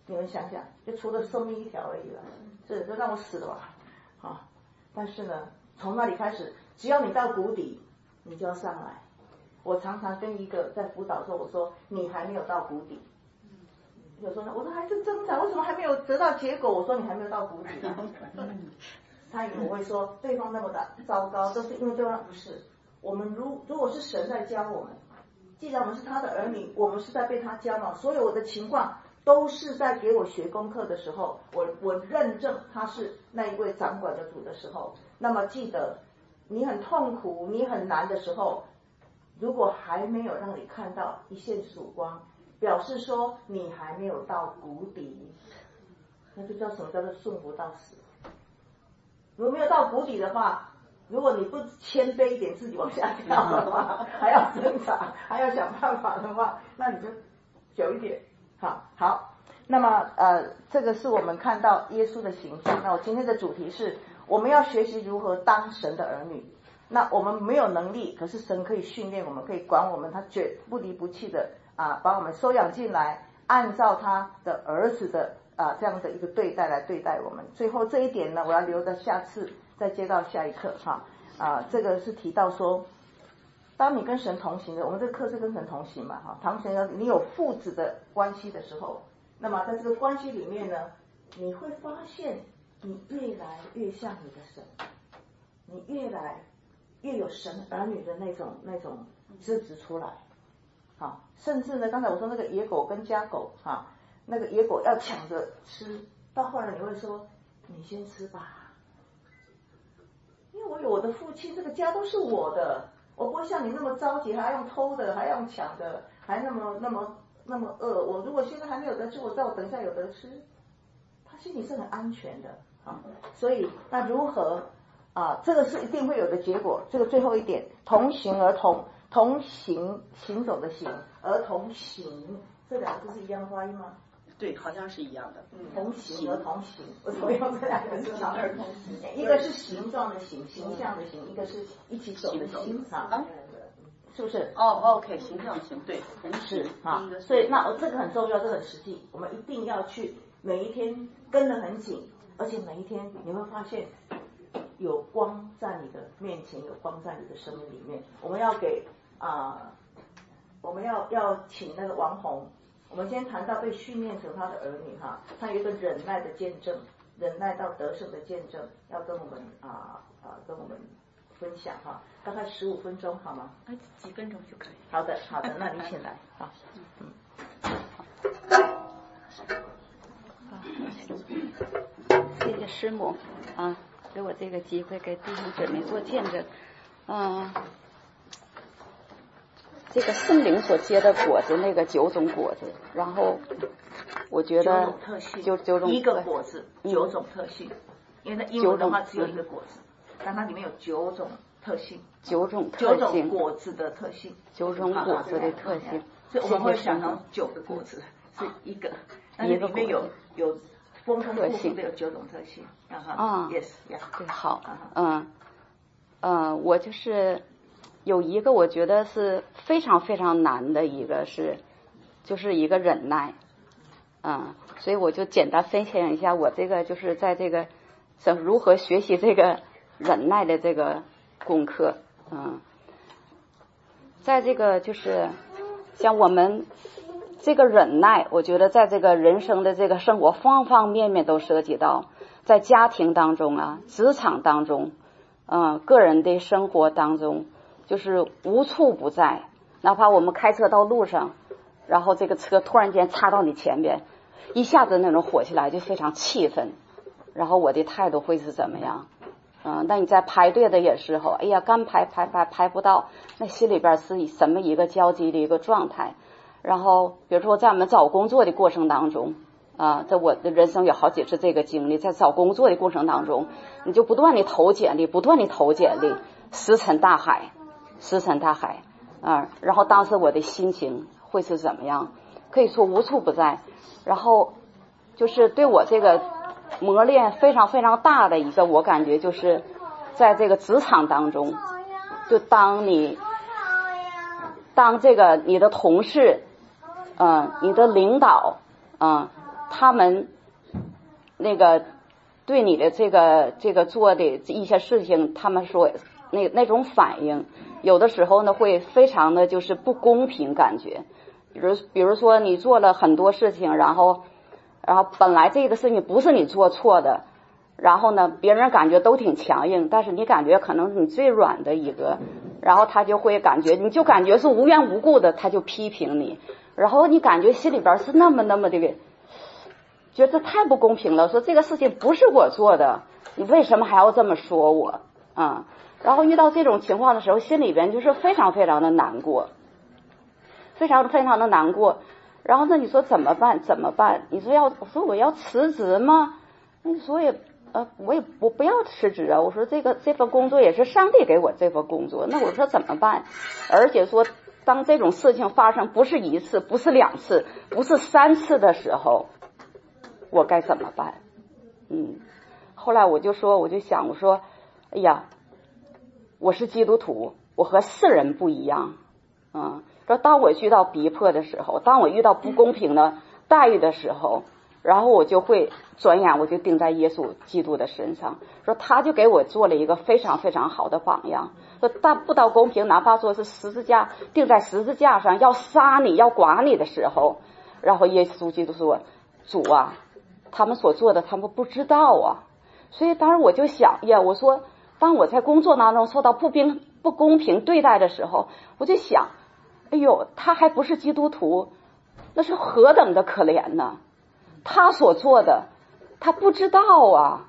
你们想想，就除了生命一条而已了，是就让我死了吧，啊！但是呢，从那里开始，只要你到谷底，你就要上来。我常常跟一个在辅导的时候，我说你还没有到谷底。有时候呢，我说还是挣扎，为什么还没有得到结果？我说你还没有到谷底。他以为我会说对方那么的糟糕，都是因为对方不是。我们如果是神在教我们，既然我们是他的儿女，我们是在被他教嘛，所有的情况都是在给我学功课的时候，我认证他是那一位掌管的主的时候，那么记得你很痛苦，你很难的时候，如果还没有让你看到一线曙光，表示说你还没有到谷底，那就叫什么叫做顺服到死。如果没有到谷底的话，如果你不谦卑一点，自己往下跳的话，还要挣扎，还要想办法的话，那你就久一点。好，那么这个是我们看到耶稣的形象。那我今天的主题是我们要学习如何当神的儿女。那我们没有能力，可是神可以训练我们，可以管我们，他绝不离不弃的把我们收养进来，按照他的儿子的这样的一个对待来对待我们。最后这一点呢，我要留着下次再接到下一课这个是提到说，当你跟神同行的，我们这个课是跟神同行嘛同行呢，你有父子的关系的时候，那么在这个关系里面呢，你会发现你越来越像你的神，你越来越有神儿女的那种资质出来甚至呢，刚才我说那个野狗跟家狗那个野狗要抢着吃，到后来你会说你先吃吧，因为我有我的父亲，这个家都是我的，我不会像你那么着急，还要用偷的，还要用抢的，还那么饿。我如果现在还没有得吃，我知道我等一下有得吃，他心里是很安全的所以那如何这个是一定会有的结果。这个最后一点，同行而同行，行走的行，而同行，这两个字是一样的发音吗？ 对，好像是一样的。 同行而同行，为什么用这两个字呢？一个是形状的形，形象的形，一个是一起走的行是不是 ？OK， 形状形，对，同时所以那这个很重要，这个很实际，我们一定要去每一天跟得很紧，而且每一天你会发现有光在你的面前，有光在你的生命里面。我们要给我们要请那个王红。我们今天谈到被训练成他的儿女他有一个忍耐的见证，忍耐到得胜的见证，要跟我们跟我们分享大概15分钟好吗？ 几分钟就可以。 好的，那你请来谢谢师母给我这个机会给弟兄姊妹做见证。这个圣灵所结的果子，那个9种果子，然后我觉得9种一个果子9种特性，因为它英文的话只有一个果子，但它里面有9种特性 ，9种特性， 9种果子的特性 ，9种果子的特性， 所以我们会想到9个果子是一个，但是里面有丰丰富富的有9种特性yes， 对，好，我就是有一个我觉得是非常非常难的一个就是一个忍耐，所以我就简单分享一下我这个就是在这个如何学习这个忍耐的这个功课，在这个就是像我们这个忍耐，我觉得在这个人生的这个生活方方面面都涉及到，在家庭当中职场当中，个人的生活当中。就是无处不在，哪怕我们开车到路上，然后这个车突然间插到你前边，一下子那种火起来就非常气愤，然后我的态度会是怎么样？那你在排队的也时候，哎呀，刚排不到，那心里边是什么一个焦急的一个状态？然后比如说在我们找工作的过程当中，在我的人生有好几次这个经历，在找工作的过程当中，你就不断的投简历，石沉大海。然后当时我的心情会是怎么样？可以说无处不在。然后就是对我这个磨练非常非常大的一个，我感觉就是在这个职场当中，就当这个你的同事，你的领导， 他们那个对你的这个做的一些事情，他们说那种反应，有的时候呢会非常的就是不公平感觉。比如说你做了很多事情，然后本来这个事情不是你做错的，然后呢别人感觉都挺强硬，但是你感觉可能是你最软的一个，然后他就会感觉你就感觉是无缘无故的他就批评你，然后你感觉心里边是那么的觉得太不公平了，说这个事情不是我做的，你为什么还要这么说我啊？然后遇到这种情况的时候，心里边就是非常非常的难过，非常非常的难过。然后呢你说怎么办？你说我要辞职吗？你说我不要辞职啊，我说这份工作也是上帝给我这份工作，那我说怎么办？而且说当这种事情发生不是一次，不是两次，不是3次的时候，我该怎么办？后来我就想，我说哎呀，我是基督徒，我和世人不一样说当我遇到逼迫的时候，当我遇到不公平的待遇的时候，然后我就会转眼我就定在耶稣基督的身上，说他就给我做了一个非常非常好的榜样，说不到公平，哪怕说是十字架定在十字架上要杀你要剐你的时候，然后耶稣基督说主啊，他们所做的他们不知道啊。所以当时我就想呀，我说当我在工作当中受到不公平对待的时候，我就想哎呦，他还不是基督徒，那是何等的可怜呢？他所做的他不知道啊，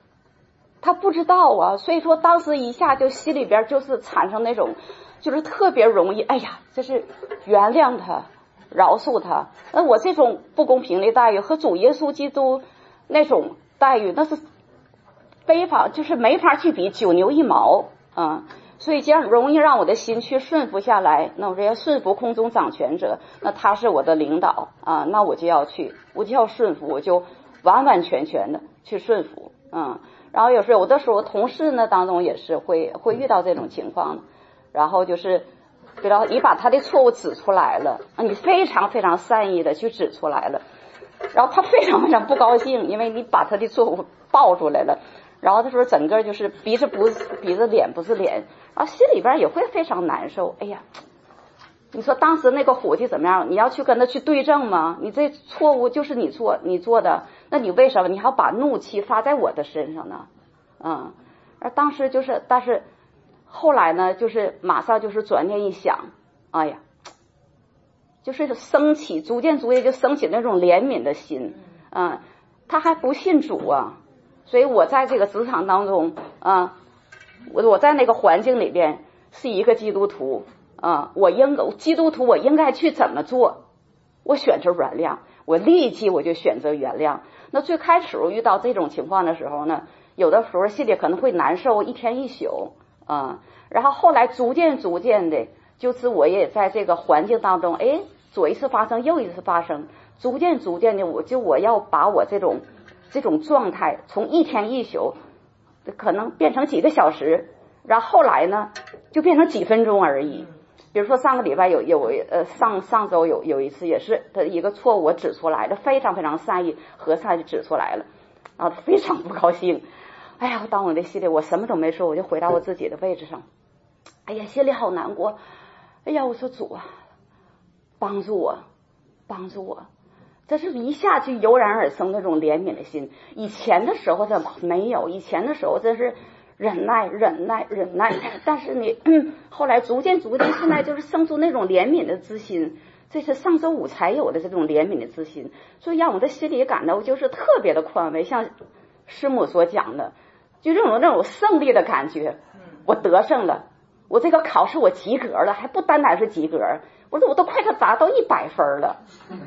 所以说当时一下就心里边就是产生那种就是特别容易，哎呀，这是原谅他饶恕他。那我这种不公平的待遇和主耶稣基督那种待遇那是就是没法去比，9牛1毛所以这样容易让我的心去顺服下来。那我这要顺服空中掌权者，那他是我的领导那我就要顺服，我就完完全全的去顺服然后有的时候同事呢当中也是会遇到这种情况，然后就是比如你把他的错误指出来了你非常非常善意的去指出来了，然后他非常非常不高兴，因为你把他的错误爆出来了，然后他说整个就是鼻子脸不是脸，然后心里边也会非常难受。哎呀，你说当时那个伙计怎么样？你要去跟他去对证吗？你这错误就是你做的，那你为什么你还要把怒气发在我的身上呢？而当时但是后来呢，就是马上就是转念一想，哎呀，就是逐渐就升起那种怜悯的心他还不信主所以我在这个职场当中我在那个环境里边是一个基督徒基督徒我应该去怎么做？我选择原谅，我立即我就选择原谅。那最开始我遇到这种情况的时候呢，有的时候心里可能会难受一天一宿然后后来逐渐的，就是我也在这个环境当中左一次发生右一次发生，逐渐的我要把我这种状态从一天一宿可能变成几个小时，然后后来呢就变成几分钟而已。比如说上个礼拜上周有一次也是的一个错误我指出来了，非常非常善意和善意指出来了，然后非常不高兴。哎呀，当我的心里我什么都没说，我就回到我自己的位置上，哎呀心里好难过。哎呀我说主啊，帮助我，这是一下就油然而生那种怜悯的心。以前的时候这没有，以前的时候真是忍耐，但是你后来逐渐现在就是生出那种怜悯的之心，这是上周五才有的这种怜悯的之心，所以让我的心里感到就是特别的宽慰，像师母所讲的，就这种胜利的感觉，我得胜了，我这个考试我及格了，还不单单是及格，我都快达到100分了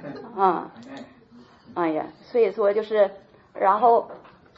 哎呀，所以说就是然后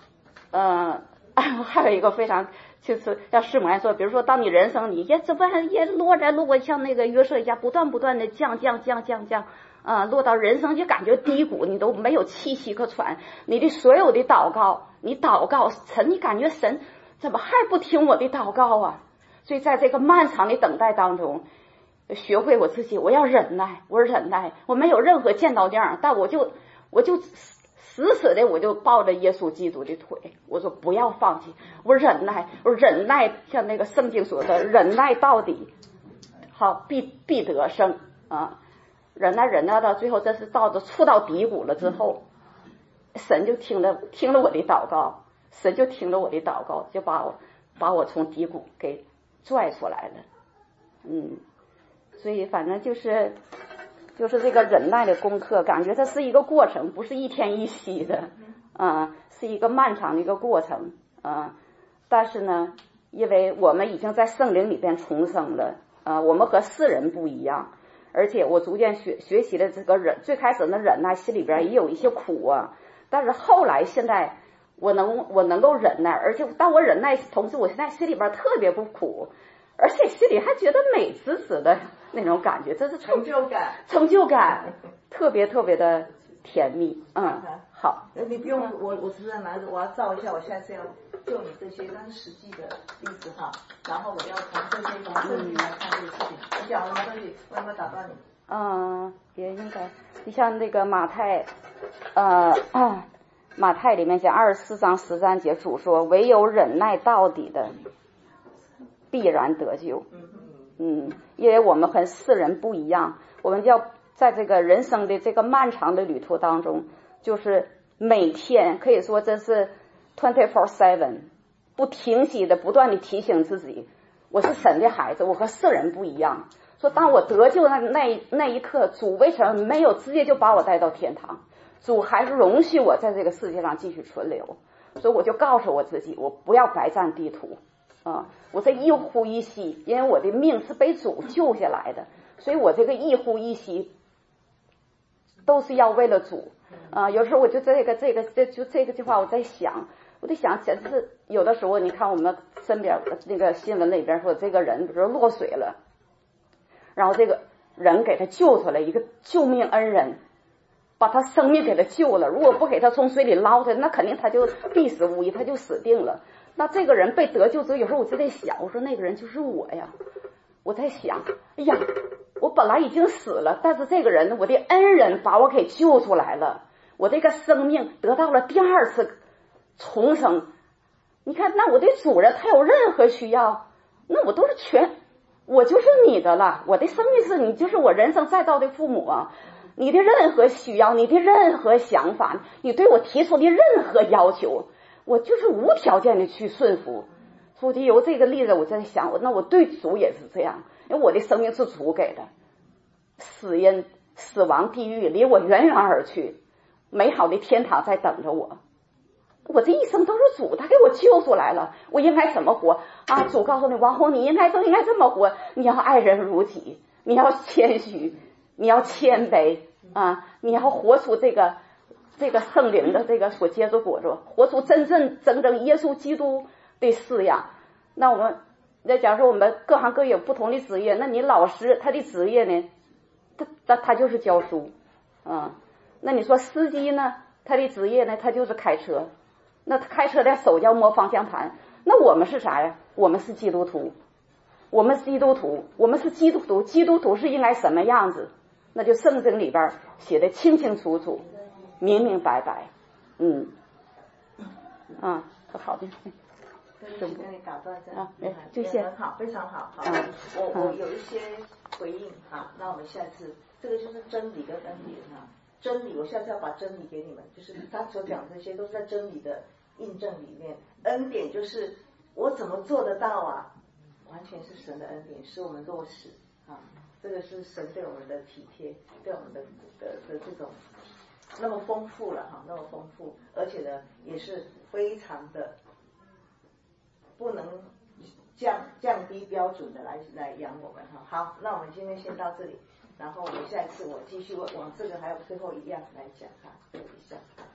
还有一个非常就是像师母来说，比如说当你人生你也落过像那个约瑟一样不断的降落到人生就感觉低谷，你都没有气息可喘，你的所有的祷告神，你感觉神怎么还不听我的祷告所以在这个漫长的等待当中学会我自己，我要忍耐，我没有任何见到量，但我就死死的我就抱着耶稣基督的腿，我说不要放弃，我忍耐，我忍耐，像那个圣经说的，忍耐到底，好必得胜啊！忍耐到最后，这是触到低谷了之后，神就听了我的祷告，神就听了我的祷告，就把我从低谷给拽出来了。所以反正就是这个忍耐的功课，感觉它是一个过程，不是一天一夕的，是一个漫长的一个过程，但是呢，因为我们已经在圣灵里边重生了，我们和世人不一样，而且我逐渐学习了这个最开始的忍耐，心里边也有一些苦啊，但是后来现在我能够忍耐，而且当我忍耐同时，我现在心里边特别不苦，而且心里还觉得美滋滋的那种感觉，这是成就感，特别特别的甜蜜。好， 你不用，我实在拿着，我要照一下，我下次要就你这些，但是实际的例子哈，然后我要从这些从证据来看这个事情。我讲了吗？东西我有没有打断你？ 也应该，你像那个马太里面讲24章13节，主说唯有忍耐到底的必然得救。因为我们和世人不一样，我们要在这个人生的这个漫长的旅途当中，就是每天可以说这是24/7不停息的不断的提醒自己，我是神的孩子，我和世人不一样。说当我得救那一刻，主为什么没有直接就把我带到天堂？主还是容许我在这个世界上继续存留，所以我就告诉我自己，我不要白占地图。我这一呼一吸，因为我的命是被主救下来的，所以我这个一呼一吸都是要为了主。有时候我就这个句话，我在想，简直是有的时候，你看我们身边那个新闻里边说，这个人比如说落水了，然后这个人给他救出来，一个救命恩人，把他生命给他救了，如果不给他从水里捞出来，那肯定他就必死无疑，他就死定了。那这个人被得救之后，有时候我就在想，我说那个人就是我呀。我在想，哎呀，我本来已经死了，但是这个人，我的恩人把我给救出来了，我这个生命得到了第二次重生。你看，那我的主人他有任何需要，那我都是我就是你的了，我的生命是你，就是我人生再造的父母啊。你的任何需要，你的任何想法，你对我提出的任何要求，我就是无条件的去顺服。所以由这个例子，我在想，那我对主也是这样，因为我的生命是主给的，死亡地狱离我远远而去，美好的天堂在等着我。我这一生都是主他给我救出来了，我应该怎么活啊？主告诉你，王红，你应该这么活，你要爱人如己，你要谦虚，你要谦卑啊，你要活出这个圣灵的这个所结的果子，活出真正耶稣基督的式样。那我们假如说我们各行各业有不同的职业，那你老师他的职业呢，他就是教书那你说司机呢，他的职业呢，他就是开车，那他开车的手要摸方向盘。那我们是啥呀？我们是基督徒，基督徒是应该什么样子？那就圣经里边写的清清楚楚，明明白白。好的。 跟你打断一下就先很好，非常好。我有一些回应那我们下次这个就是真理跟恩典真理我下次要把真理给你们，就是他所讲这些都是在真理的印证里面。恩典就是我怎么做得到啊？完全是神的恩典，使我们落实这个是神对我们的体贴，对我们的这种那么丰富了那么丰富，而且呢也是非常的不能降低标准的来养我们好，那我们今天先到这里，然后我们下一次我继续往这个还有最后一样来讲这一项。